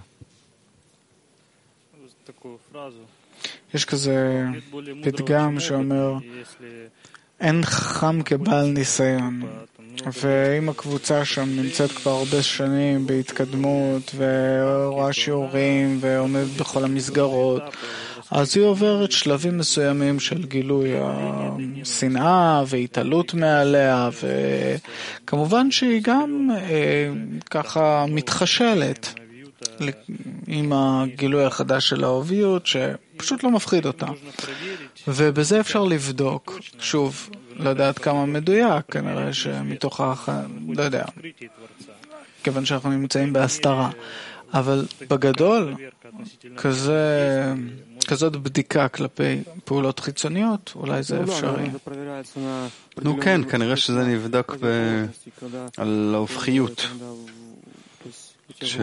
Speaker 2: יש כזה פתגם שאומר, אין חכם כבעל ניסיון. ואם הקבוצה שם נמצאת כבר הרבה שנים בהתקדמות ורואה שיעורים ועומדת בכל המסגרות, אז היא עוברת שלבים מסוימים של גילוי השנאה והתעלות מעליה, וכמובן שהיא גם אה, ככה מתחשלת. עם הגילוי החדש של האוביות, שפשוט לא מפחיד אותה. ובזה אפשר לבדוק, שוב, לדעת כמה מדויק, כנראה שמתוך האח... לא יודע, כיוון שאנחנו נמצאים בהסתרה. אבל בגדול, כזה, כזאת בדיקה כלפי פעולות חיצוניות, אולי זה אפשרי.
Speaker 1: נו כן, כנראה שזה נבדק ב... על ההופכיות. ש...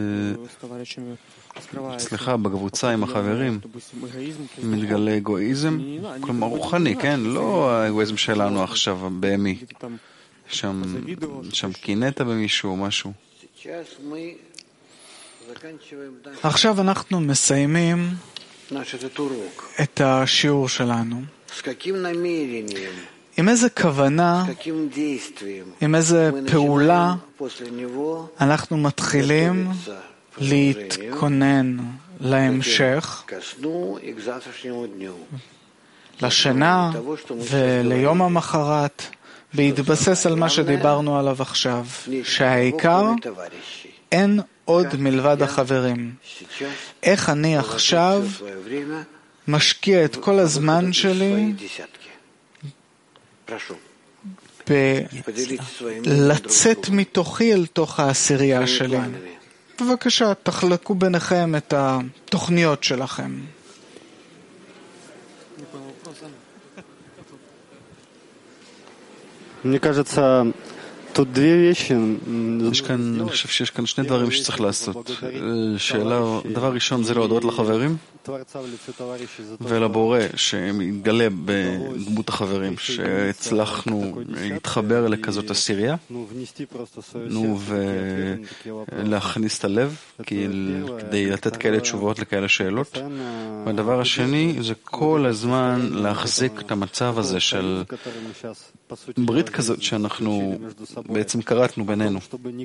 Speaker 1: סליחה, בקבוצה עם החברים מתגלה אגואיזם, כלומר רוחני, כן? לא האגואיזם שלנו עכשיו, בהמי. שם, שם קינאת במישהו או משהו.
Speaker 2: עכשיו אנחנו מסיימים את השיעור שלנו. עם איזה כוונה, עם איזה פעולה אנחנו מתחילים להתכונן להמשך, לשנה וליום המחרת, בהתבסס על מה שדיברנו עליו עכשיו, שהעיקר אין עוד מלבד החברים. איך אני עכשיו משקיע את כל הזמן שלי לצאת מתוכי אל תוך העשירייה שלי. בבקשה, תחלקו ביניכם את התוכניות שלכם.
Speaker 4: Мне кажется, тут две вещи.
Speaker 1: יש כאן, אני חושב שיש כאן שני דברים שצריך לעשות. שאלה, דבר ראשון זה להודות לחברים ולבורא שמתגלה בדמות החברים, שהצלחנו להתחבר לכזאת עשירייה, נו, ולהכניס את הלב כדי לתת כאלה תשובות לכאלה שאלות. והדבר השני זה כל הזמן להחזיק את המצב הזה של ברית כזאת שאנחנו בעצם קראתנו בינינו,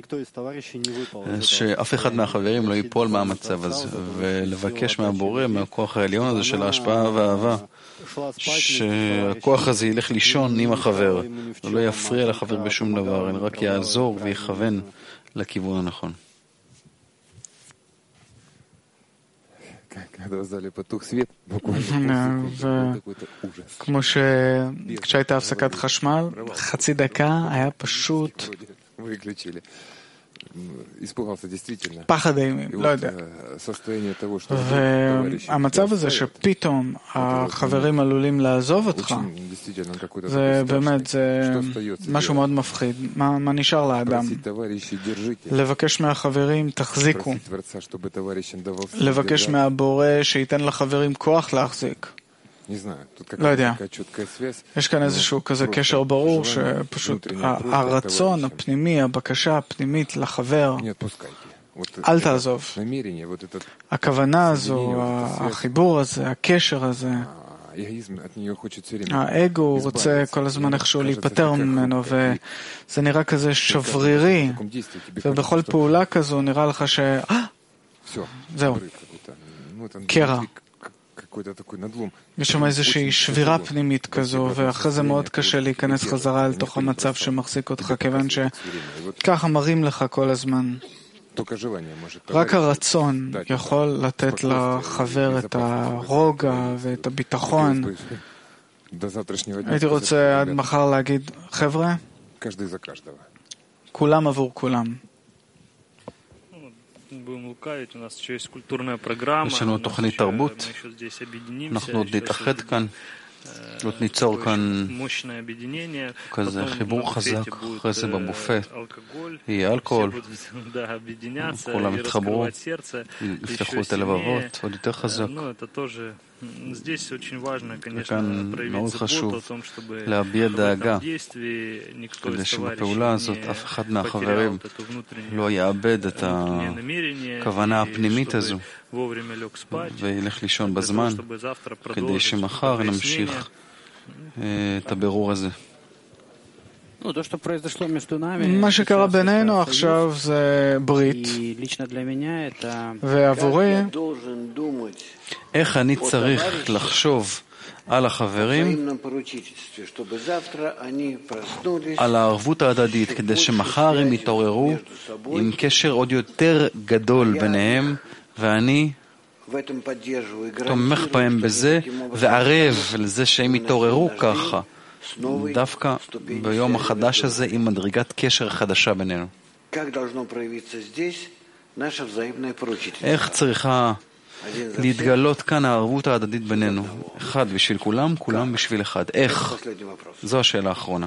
Speaker 1: שאף אחד מהחברים לא ייפול מהמצב הזה, ולבקש מהבורא, מהכוח העליון הזה של ההשפעה והאהבה, שהכוח הזה ילך לישון עם החבר ולא יפריע לחבר בשום דבר, אלא רק יעזור ויכוון לכיוון הנכון.
Speaker 2: כמו שכשהייתה הפסקת חשמל, חצי דקה היה פשוט פחד אימים, לא יודע. והמצב הזה שפתאום החברים עלולים לעזוב אותך, זה באמת, זה משהו מאוד מפחיד. מה, מה נשאר לאדם? לבקש מהחברים, תחזיקו. לבקש מהבורא שייתן לחברים כוח להחזיק. לא יודע. יש כאן איזשהו כזה קשר ברור שפשוט הרצון הפנימי, הבקשה הפנימית לחבר, אל תעזוב. הכוונה הזו, החיבור הזה, הקשר הזה, האגו רוצה כל הזמן איכשהו להיפטר ממנו, וזה נראה כזה שברירי, ובכל פעולה כזו נראה לך ש... זהו, קרע. יש שם איזושהי שבירה פנימית כזו, ואחרי זה מאוד קשה להיכנס חזרה אל תוך המצב שמחזיק אותך, כיוון שככה מראים לך כל הזמן. רק הרצון יכול לתת לחבר את הרוגע ואת הביטחון. הייתי רוצה עד מחר להגיד, חבר'ה, כולם עבור כולם.
Speaker 1: יש לנו תוכנית תרבות, אנחנו עוד נתאחד כאן, עוד ניצור כאן כזה חיבור חזק, אחרי זה בבופה יהיה אלכוהול, כולם יתחברו, יפתחו את הלבבות עוד יותר חזק. וכאן מאוד חשוב להביע דאגה כדי שבפעולה הזאת אף אחד מהחברים לא יאבד את הכוונה הפנימית הזו וילך לישון בזמן, כדי שמחר נמשיך את הבירור הזה.
Speaker 2: מה שקרה בינינו עכשיו זה ברית, ועבורי
Speaker 1: איך אני צריך לחשוב על החברים, על הערבות ההדדית, כדי שמחר הם יתעוררו עם קשר עוד יותר גדול ביניהם, ואני תומך בהם בזה וערב לזה שהם יתעוררו ככה, דווקא ביום החדש הזה עם מדרגת קשר חדשה בינינו. איך צריכה להתגלות כאן הערבות ההדדית בינינו? אחד בשביל כולם, כולם בשביל אחד. איך? זו השאלה האחרונה.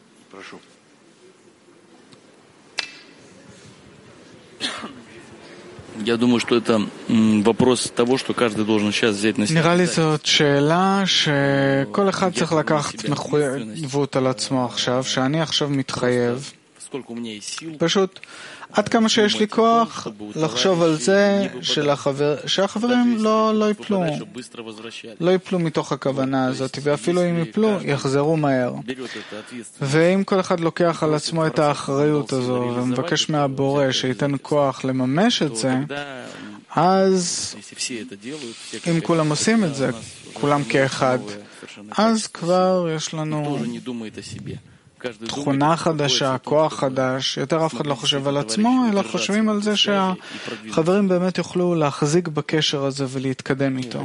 Speaker 3: Я думаю, что это вопрос того, что каждый должен сейчас взять на себя.
Speaker 2: נראה לי זאת שאלה שכל אחד צריך לקחת מחויבות על עצמו עכשיו, שאני עכשיו מתחייב. פשוט עד כמה שיש לי כוח לחשוב על זה שלחבר, שהחברים לא, לא יפלו, לא יפלו מתוך הכוונה הזאת, ואפילו אם יפלו, יחזרו מהר. ואם כל אחד לוקח על עצמו את האחריות הזו ומבקש מהבורא שייתן כוח לממש את זה, אז אם כולם עושים את זה, כולם כאחד, אז כבר יש לנו תכונה חדשה, כוח חדש, יותר אף אחד לא חושב על עצמו, אלא חושבים על זה שהחברים באמת יוכלו להחזיק בקשר הזה ולהתקדם איתו.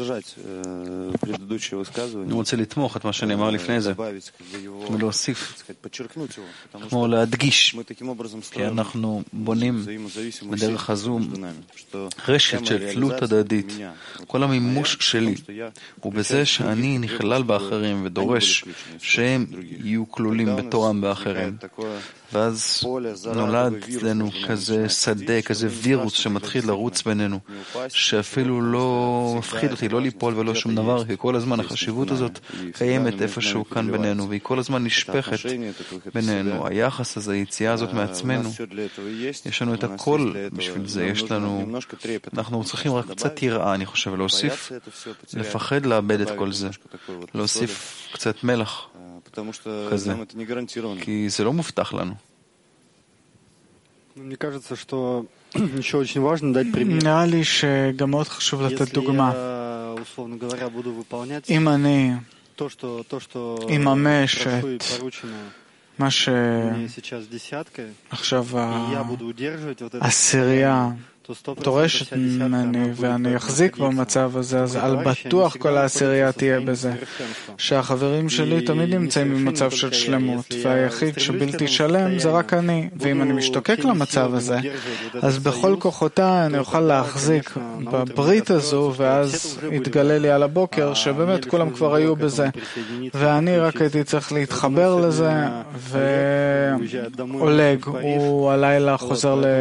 Speaker 1: אני רוצה לתמוך את מה שנאמר לפני זה, ולהוסיף, כמו להדגיש, כי אנחנו בונים בדרך הזו רשת של תלות הדדית. כל המימוש שלי הוא בזה שאני נכלל באחרים ודורש שהם יהיו כלולים בתורם באחרים. ואז נולד לנו כזה שדה, כזה וירוס שמתחיל לרוץ בינינו, שאפילו לא מפחיד אותי, לא ליפול ולא שום דבר, כי כל הזמן החשיבות הזאת קיימת איפשהו כאן בינינו, והיא כל הזמן נשפכת בינינו. היחס הזה, היציאה הזאת מעצמנו, יש לנו את הכל בשביל זה, יש לנו, אנחנו צריכים רק קצת יראה, אני חושב, להוסיף, לפחד לאבד את כל זה, להוסיף קצת מלח כזה, כי זה לא מובטח לנו.
Speaker 2: נראה לי שגם מאוד חשוב לתת דוגמה. אם אני אממש את מה שעכשיו העשירייה דורשת ממני ואני אחזיק במצב הזה, אז על בטוח כל העשירייה תהיה בזה. שהחברים שלי תמיד נמצאים במצב של שלמות, והיחיד שבלתי שלם זה רק אני. ואם אני משתוקק למצב הזה, אז בכל כוחותיי אני אוכל להחזיק בברית הזו, ואז יתגלה לי על הבוקר שבאמת כולם כבר היו בזה. ואני רק הייתי צריך להתחבר לזה, ועולג, הוא הלילה חוזר ל...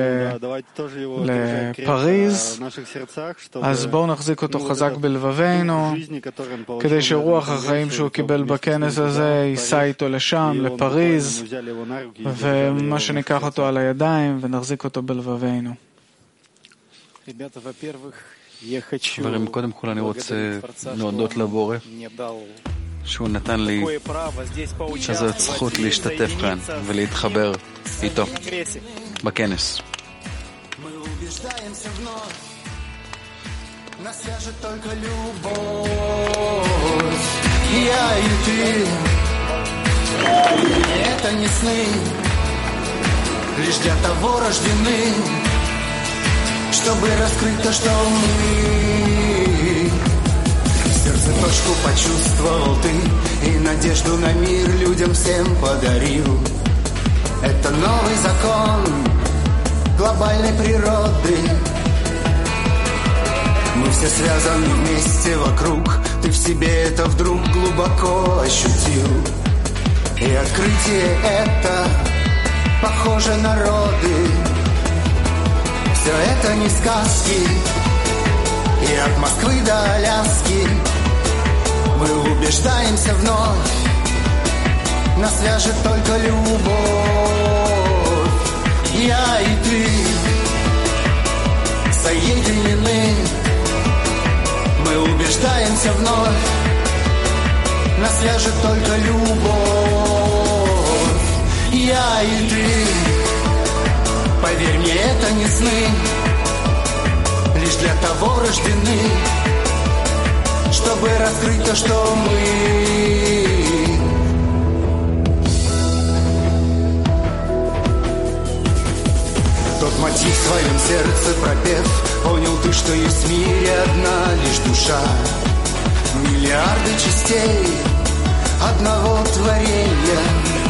Speaker 2: לפריז, אז בואו נחזיק אותו חזק בלבבינו, כדי שרוח החיים שהוא קיבל בכנס הזה ייסע איתו לשם, לפריז, ומה שניקח אותו על הידיים ונחזיק אותו בלבבינו.
Speaker 1: חברים, קודם כל אני רוצה להודות לבורא שהוא נתן לי שזאת זכות להשתתף כאן ולהתחבר איתו בכנס. Нас свяжет только любовь. Я и ты, это не сны, лишь для того рождены, чтобы раскрыть то, что мы. В сердце точку почувствовал ты, и надежду на мир людям всем подарил. Это новый закон глобальной природы. Мы все связаны вместе вокруг, ты в себе это вдруг глубоко ощутил. И открытие это похоже на роды. Все это не сказки, и от Москвы до Аляски мы убеждаемся вновь, нас свяжет только любовь. Я и ты соединены, мы убеждаемся вновь, нас свяжет только любовь. Я и ты, поверь мне, это не сны, лишь для того рождены, чтобы
Speaker 5: чтобы раскрыть то, что мы. Тот мотив в своем сердце пропев, понял ты, что есть в мире одна лишь душа. Миллиарды частей одного творения.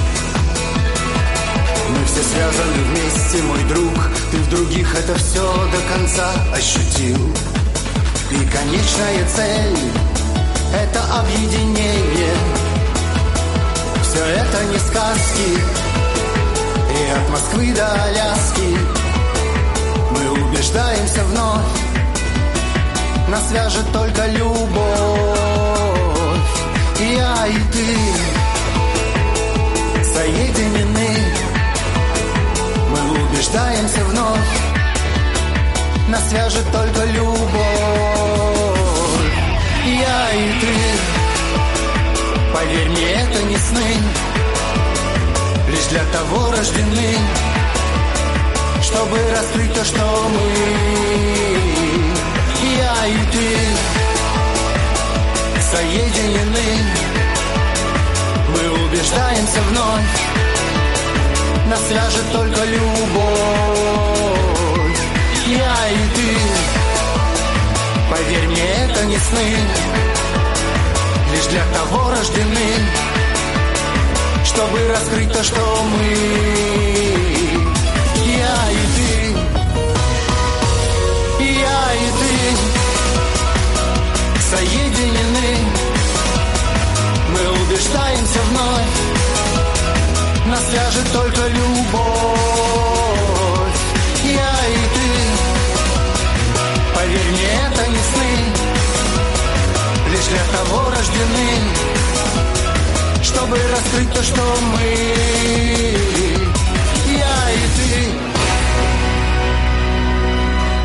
Speaker 5: Мы все связаны вместе, мой друг. Ты в других это все до конца ощутил. И конечная цель — это объединение. Все это не сказки. И от Москвы до Аляски мы убеждаемся вновь. Нас свяжет только любовь. Я и ты соединены. Мы убеждаемся вновь. Нас свяжет только любовь. Я и ты, поверь мне, это не сны. Лишь для того рождены, чтобы раскрыть то, что мы. Я и ты соединены. Мы убеждаемся вновь. Нас свяжет только любовь. Я и ты, поверь мне, это не сны. Лишь для того рождены, чтобы раскрыть то, что мы. Я и ты, я и ты соединены. Мы убеждаемся вновь. Нас свяжет только любовь. Я и ты, поверь мне, это не сны. Лишь для того рождены, чтобы раскрыть то, что мы.